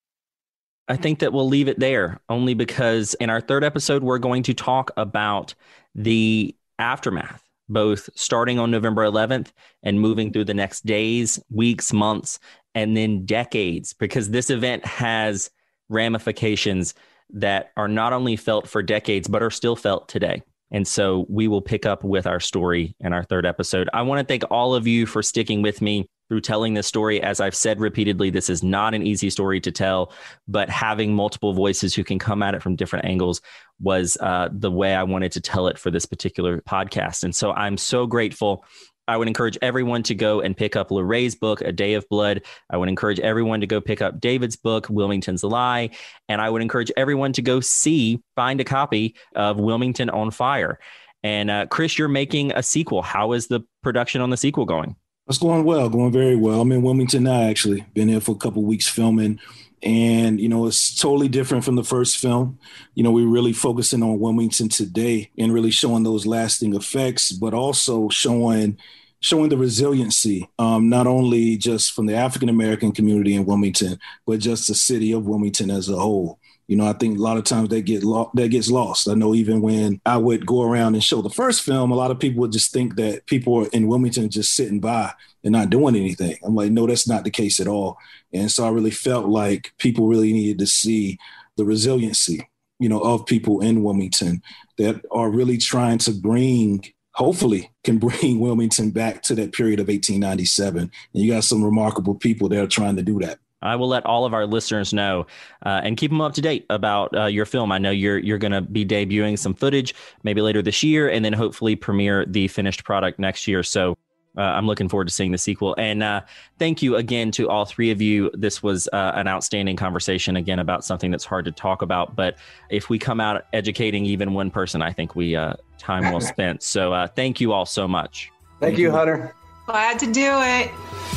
I think that we'll leave it there only because in our third episode, we're going to talk about the aftermath, both starting on November 11th and moving through the next days, weeks, months, and then decades, because this event has ramifications that are not only felt for decades, but are still felt today. And so we will pick up with our story in our third episode. I want to thank all of you for sticking with me through telling this story. As I've said repeatedly, this is not an easy story to tell, but having multiple voices who can come at it from different angles was the way I wanted to tell it for this particular podcast. And so I'm so grateful. I would encourage everyone to go and pick up Lorraine's book, A Day of Blood. I would encourage everyone to go pick up David's book, Wilmington's Lie. And I would encourage everyone to go find a copy of Wilmington on Fire. And Chris, you're making a sequel. How is the production on the sequel going? It's going well, going very well. I'm in Wilmington now, actually. Been here for a couple of weeks filming. And, it's totally different from the first film. We're really focusing on Wilmington today and really showing those lasting effects, but also showing the resiliency, not only just from the African-American community in Wilmington, but just the city of Wilmington as a whole. I think a lot of times that gets lost. I know even when I would go around and show the first film, a lot of people would just think that people in Wilmington just sitting by and not doing anything. I'm like, no, that's not the case at all. And so I really felt like people really needed to see the resiliency, of people in Wilmington that are really trying to hopefully can bring Wilmington back to that period of 1897. And you got some remarkable people that are trying to do that. I will let all of our listeners know and keep them up to date about your film. I know you're going to be debuting some footage maybe later this year and then hopefully premiere the finished product next year. So I'm looking forward to seeing the sequel. And thank you again to all three of you. This was an outstanding conversation, again, about something that's hard to talk about. But if we come out educating even one person, I think we time well spent. So thank you all so much. Thank you, Hunter. Glad to do it.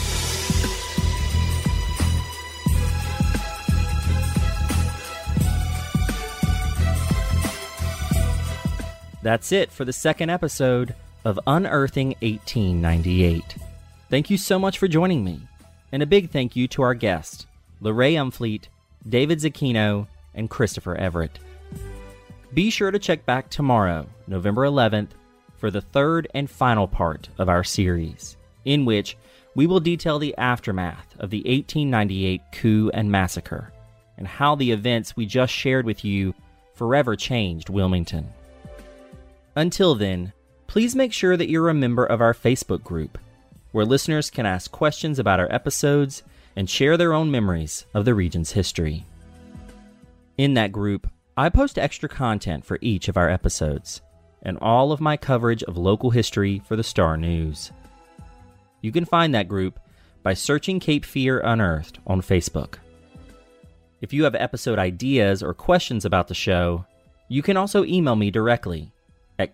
That's it for the second episode of Unearthing 1898. Thank you so much for joining me. And a big thank you to our guests, Lorraine Umfleet, David Zecchino, and Christopher Everett. Be sure to check back tomorrow, November 11th, for the third and final part of our series, in which we will detail the aftermath of the 1898 coup and massacre, and how the events we just shared with you forever changed Wilmington. Until then, please make sure that you're a member of our Facebook group, where listeners can ask questions about our episodes and share their own memories of the region's history. In that group, I post extra content for each of our episodes, and all of my coverage of local history for the Star News. You can find that group by searching Cape Fear Unearthed on Facebook. If you have episode ideas or questions about the show, You can also email me directly at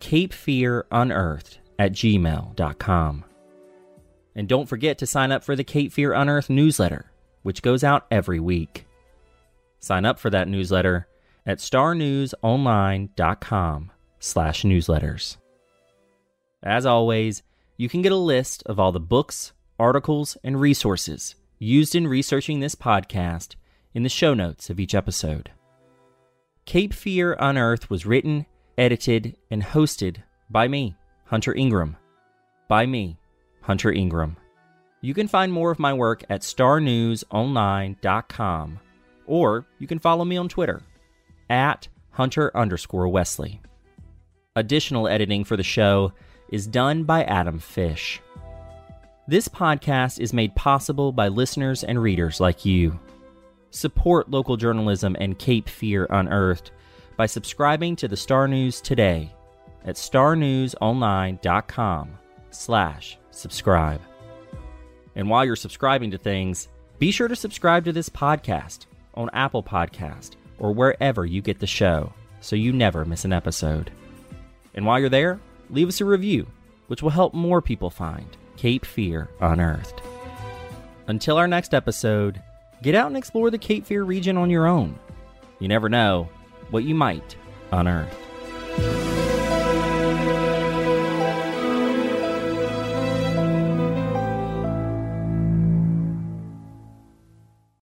capefearunearthed@gmail.com. And don't forget to sign up for the Cape Fear Unearthed newsletter, which goes out every week. Sign up for that newsletter at starnewsonline.com/newsletters. As always, you can get a list of all the books, articles, and resources used in researching this podcast in the show notes of each episode. Cape Fear Unearthed was written, edited, and hosted by me, Hunter Ingram. By me, Hunter Ingram. You can find more of my work at starnewsonline.com, or you can follow me on Twitter at Hunter_Wesley. Additional editing for the show is done by Adam Fish. This podcast is made possible by listeners and readers like you. Support local journalism and Cape Fear Unearthed by subscribing to the Star News today at starnewsonline.com/subscribe. And while you're subscribing to things, be sure to subscribe to this podcast on Apple Podcast or wherever you get the show so you never miss an episode. And while you're there, leave us a review, which will help more people find Cape Fear Unearthed. Until our next episode, get out and explore the Cape Fear region on your own. You never know what you might unearth.